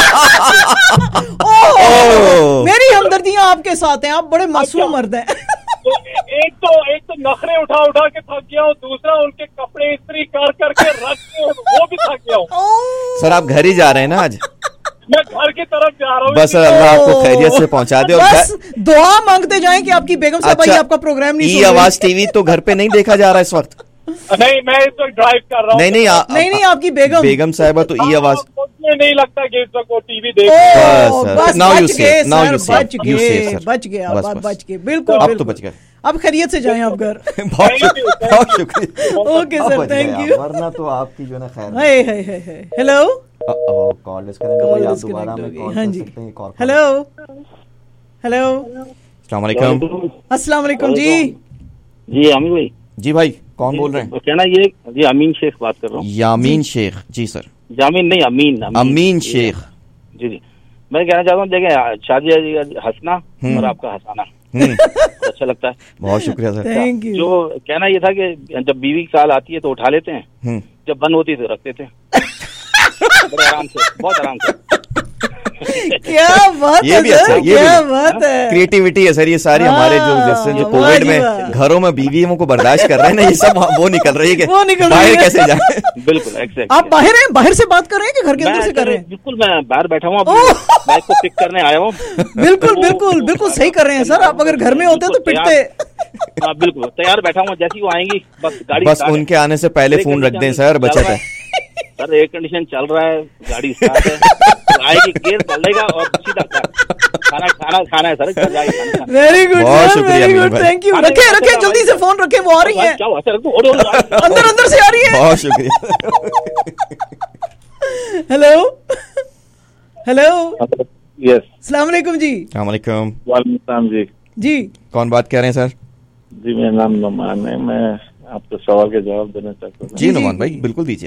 मेरी हमदर्दियां आपके साथ हैं, आप बड़े मासूम मर्द हैं। एक तो नखरे उठा उठा के थक गया हूँ, दूसरा उनके कपड़े इस्त्री कर करके रख के वो भी थक गया हूँ। सर आप घर ही जा रहे हैं ना आज? मैं घर की तरफ जा रहा हूँ। बस अल्लाह आपको खैरियत से पहुंचा दे। और बस दुआ मांगते जाएं कि आपकी बेगम साहब आपका प्रोग्राम नहीं सुन रही। आवाज टीवी तो घर पे नहीं देखा जा रहा है इस वक्त? नहीं, मैं इस वक्त ड्राइव कर रहा हूँ। नहीं, आपकी बेगम साहिबा तो ई आवाज मुझे नहीं लगता कि इस वक्त वो टीवी देख। बच गए, बिल्कुल। अब तो बच गए। अब खैरियत से जाएं आप घर। बहुत शुक्रिया। Okay sir, thank you. वरना तो आपकी जो ना खैर। हेलो, कॉल डिस्कनेक्ट आप दोबारा में कॉल कर सकते हैं। हेलो, अस्सलाम वालेकुम जी अमीन भाई। जी भाई, कौन बोल रहे हैं? कहना ये जी अमीन शेख बात कर रहा हूँ। यामीन शेख? जी सर। जामीन नहीं, अमीन शेख। जी मैं कहना चाहता हूँ, देखें शाजिया जी का हंसना और आपका हंसाना अच्छा लगता है। बहुत शुक्रिया सर। Thank you. जो कहना ये था कि जब बीवी साल आती है तो उठा लेते हैं, जब बंद होती है तो रखते थे। बड़े आराम से, बहुत आराम से। क्या बात ये भी अच्छा, ये क्या भी बात है, क्रिएटिविटी है सर। ये सारी हमारे जो कोविड में घरों में बीवियों को बर्दाश्त कर रहे हैं ना, ये सब वो निकल रही है। बाहर कैसे जाए? बिल्कुल एग्जैक्ट। आप बाहर हैं, बाहर से बात कर रहे हैं कि घर के अंदर से कर रहे हैं? बिल्कुल, मैं बाहर बैठा हूँ, बाइक को पिक करने आया हूँ। बिल्कुल सही कर रहे हैं सर। आप अगर घर में होते तो पिटते। हाँ बिल्कुल, तैयार बैठा हूँ, जैसी वो आएंगी बस गाड़ी। बस उनके आने से पहले फोन रख दें सर, बचत है। सर एयर कंडीशन चल रहा है, गाड़ी स्टार्ट है, आएगी, गियर डालेगा और सीधा खाना है sir. Very good, very good, thank you. रखे जल्दी से फोन रखे, वो आ रही है अंदर से आ रही है। बहुत शुक्रिया। हेलो यस, अस्सलाम वालेकुम जी। वालेकुम जी। कौन बात कर रहे हैं सर? जी मेरा नाम नुमान है, मैं आपके सवाल के जवाब देना चाहता हूँ। जी नुमान भाई, बिल्कुल दीजिए।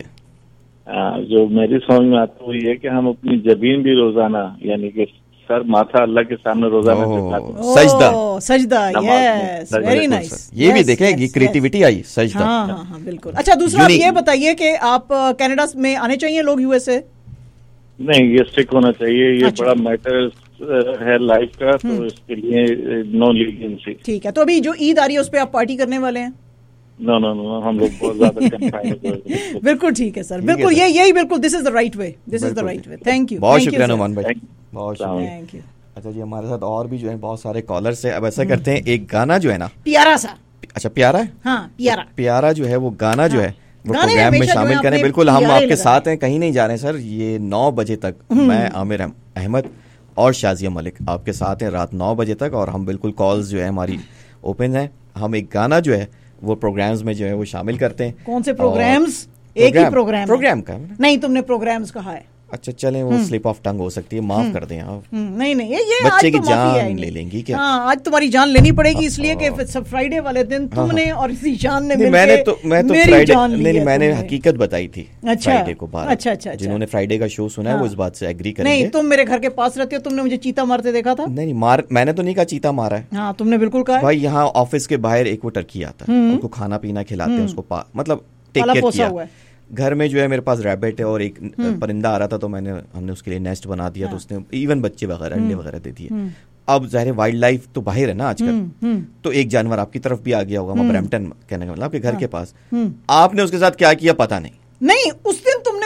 जो मेरी समझ में आता है ये कि हम अपनी जबीन भी रोजाना, यानी कि सर माथा अल्लाह के सामने रोजाना सजदा, यस, वेरी नाइस। ये भी देखें, ये क्रिएटिविटी आई, सजदा। हाँ बिल्कुल। अच्छा, दूसरा आप ये बताइए कि आप कनाडा में आने चाहिए लोग यूएसए? नहीं, ये स्टिक होना चाहिए, ये बड़ा मैटर है लाइफ का, तो इसके लिए नो लीजेंसी। ठीक है, तो अभी जो ईद आ रही है उस पर आप पार्टी करने वाले हैं? नो, हम लोग बहुत ज्यादा बिल्कुल ठीक है सर, बिल्कुल यही बिल्कुल, this is the right way, this is the right way. Thank you, बहुत शुक्रिया नुमान भाई, बहुत शुक्रिया, थैंक यू। अच्छा जी, हमारे साथ और भी जो है बहुत सारे कॉलर्स है। अब ऐसा करते हैं, एक गाना जो है ना प्यारा सा, अच्छा प्यारा है, हाँ प्यारा जो है वो गाना जो है वो प्रोग्राम में शामिल करें। बिल्कुल, हम आपके साथ हैं, कहीं नहीं जा रहे हैं सर। ये 9 बजे तक मैं आमिर अहमद और शाजिया मलिक आपके साथ हैं रात 9 बजे तक, और हम बिल्कुल कॉल्स जो है हमारी ओपन है। हम एक गाना जो है वो प्रोग्राम्स में जो है वो शामिल करते हैं। कौन से प्रोग्राम्स? एक ही प्रोग्राम का नहीं, तुमने प्रोग्राम्स कहा है। अच्छा चलें, वो स्लिप ऑफ टंग हो सकती है, माफ कर दें आप। नहीं ये बच्चे की जान ले लेंगी क्या? हाँ, आज तुम्हारी जान लेनी पड़ेगी, इसलिए कि फ्राइडे वाले दिन तुमने और इसी जान ने मैं तो फ्राइडे नहीं, मैंने हकीकत बताई थी फ्राइडे को बाहर। अच्छा, जिन्होंने फ्राइडे का शो सुना है वो इस बात से एग्री करेंगे। नहीं, तुम मेरे घर के पास रहते हो, तुमने मुझे चीता मारते देखा था? नहीं, मैंने तो नहीं कहा चीता मारा है। हाँ, तुमने बिल्कुल कहा भाई। यहाँ ऑफिस के बाहर एक वो टर्की आता है, उनको खाना पीना खिलाते हैं, उसको मतलब टेक केयर किया। घर में जो है मेरे पास रैबिट है और एक परिंदा आ रहा था, तो हमने उसके लिए नेस्ट बना दिया। तो उसने इवन बच्चे वगैरह अंडे वगैरह दे दिए। अब ज़ाहिर वाइल्ड लाइफ तो बाहर है ना आजकल, तो एक जानवर आपकी तरफ भी आ गया होगा, ब्रैम्पटन कहने का मतलब आपके घर के पास। आपने उसके साथ क्या किया पता नहीं। नहीं, उस दिन तुमने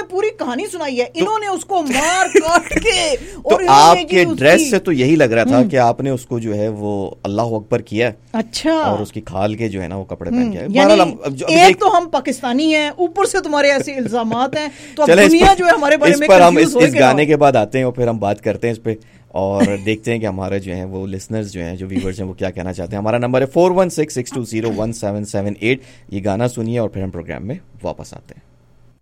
पूरी कहानी सुनाई है, इन्होंने उसको मार काट के तो आपके ड्रेस से तो यही लग रहा था कि आपने उसको जो है वो अल्लाह अकबर किया, अच्छा, और उसकी खाल के जो है ना वो कपड़े पहन के। एक तो हम पाकिस्तानी हैं, ऊपर से तुम्हारे ऐसे इल्जामात हैं, तो अब दुनिया जो है हमारे बारे में पर हम इस गाने के बाद आते हैं और फिर हम बात करते हैं इस पे और देखते हैं कि हमारे जो हैं वो लिसनर्स जो हैं, जो व्यूअर्स हैं, वो क्या कहना चाहते हैं। हमारा नंबर है 4166201778। ये गाना सुनिए और फिर हम प्रोग्राम में वापस आते हैं।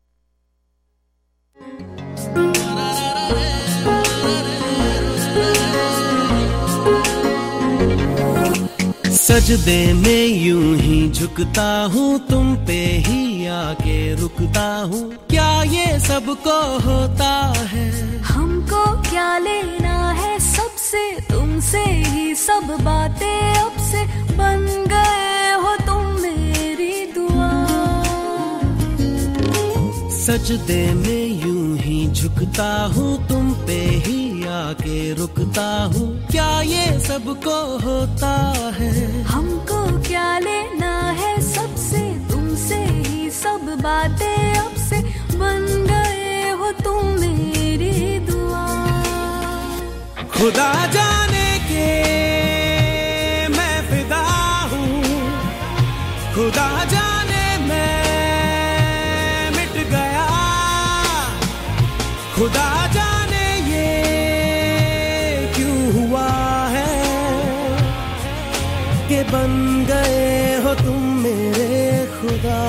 सजदे में यूं ही झुकता हूँ, तुम पे ही आके रुकता हूँ, क्या ये सबको होता है? हमको क्या लेना है सबसे, तुमसे ही सब बातें अब से बन गए हो तुम मेरी दुआ। सजदे में यूं ही झुकता हूँ, तुम पे ही आके रुकता हूँ, क्या ये सबको होता है? हमको क्या लेना है सबसे, तुमसे ही सब बातें अब से बन गए हो तुम मेरी दुआ। खुदा जाने के मैं फिदा हूँ, खुदा जाने मैं मिट गया, खुदा जाने ये क्यों हुआ है कि बन गए हो तुम मेरे खुदा।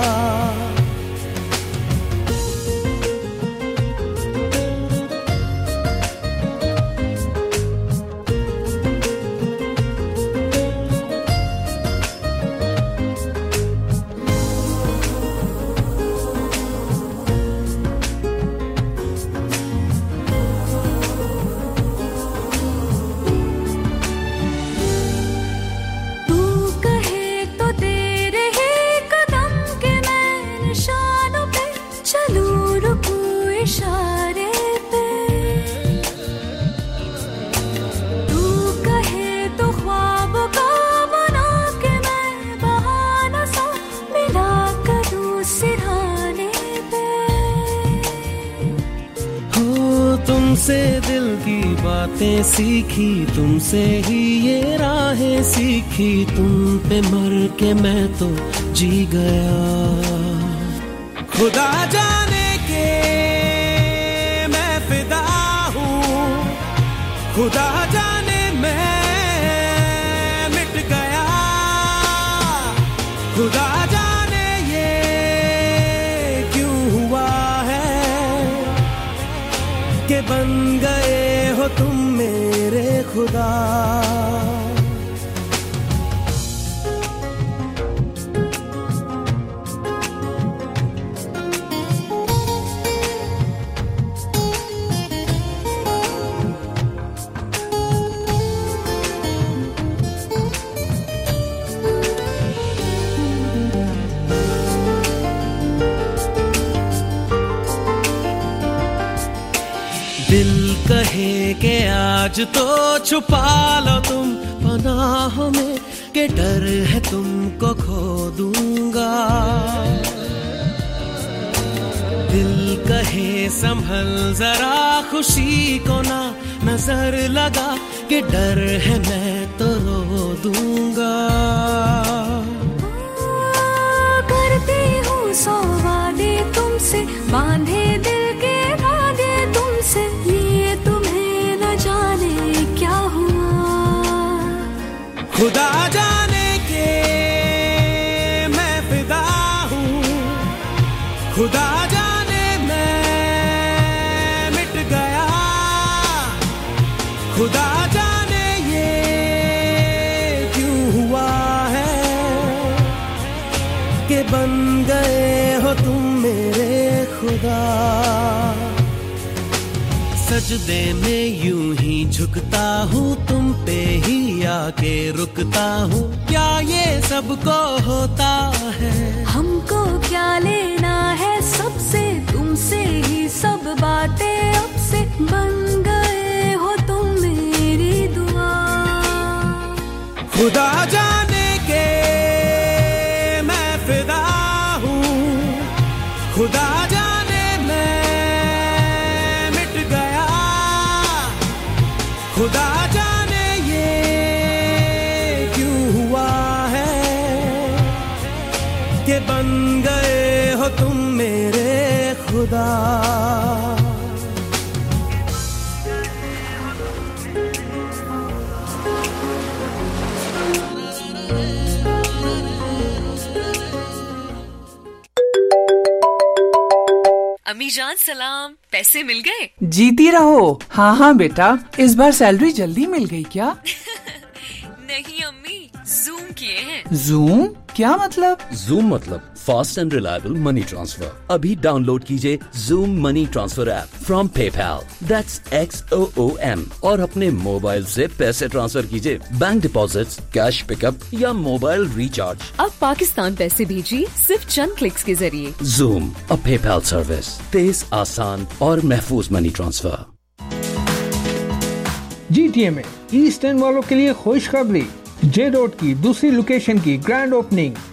तुमसे दिल की बातें सीखी, तुमसे ही ये राहें सीखी, तुम पे मर के मैं तो जी गया। खुदा जाने के मैं फिदा हूँ, खुदा जाने मैं मिट गया, खुदा जाने ये क्यों हुआ है कि बन गए हो तुम मेरे खुदा। दिल कहे के आज तो छुपा लो तुम पनाहों में, के डर है तुमको खो दूंगा। दिल कहे संभल जरा खुशी को ना नजर लगा, के डर है मैं तो रो दूंगा। करती हूँ सौ वादे तुमसे, बांधे दिल के धागे तुमसे, ये तुम्हें न जाने क्या हुआ। खुदा जाने के मैं फिदा हूँ, खुदा जाने मैं मिट गया, खुदा जाने ये क्यों हुआ है कि बन गए हो तुम मेरे खुदा। सजदे में यूं ही झुकता हूँ, तुम पे ही आके रुकता हूँ, क्या ये सबको होता है? हमको क्या लेना है सबसे, तुमसे ही सब बातें अब से बन गए हो तुम मेरी दुआ। खुदा जाने के मैं फिदा हूँ, खुदा जाने मैं के बन गए हो तुम मेरे खुदा। अम्मी जान सलाम, पैसे मिल गए? जीती रहो। हाँ हाँ बेटा, इस बार सैलरी जल्दी मिल गई क्या? नहीं अम्मी, जूम किए हैं। जूम क्या मतलब? जूम मतलब fast and reliable money transfer. अभी डाउनलोड कीजिए Xoom money transfer app from PayPal, that's XOOM, और अपने मोबाइल से पैसे ट्रांसफर कीजिए, बैंक डिपॉजिट्स, कैश पिकअप या मोबाइल रिचार्ज। अब पाकिस्तान पैसे भेजिए सिर्फ चंद क्लिक्स के जरिए। जूम, अ पेपैल सर्विस, तेज, आसान और महफूज मनी ट्रांसफर। GTA में ईस्ट एंड वालों के लिए खुशखबरी, J.Dot की दूसरी लोकेशन की ग्रैंड ओपनिंग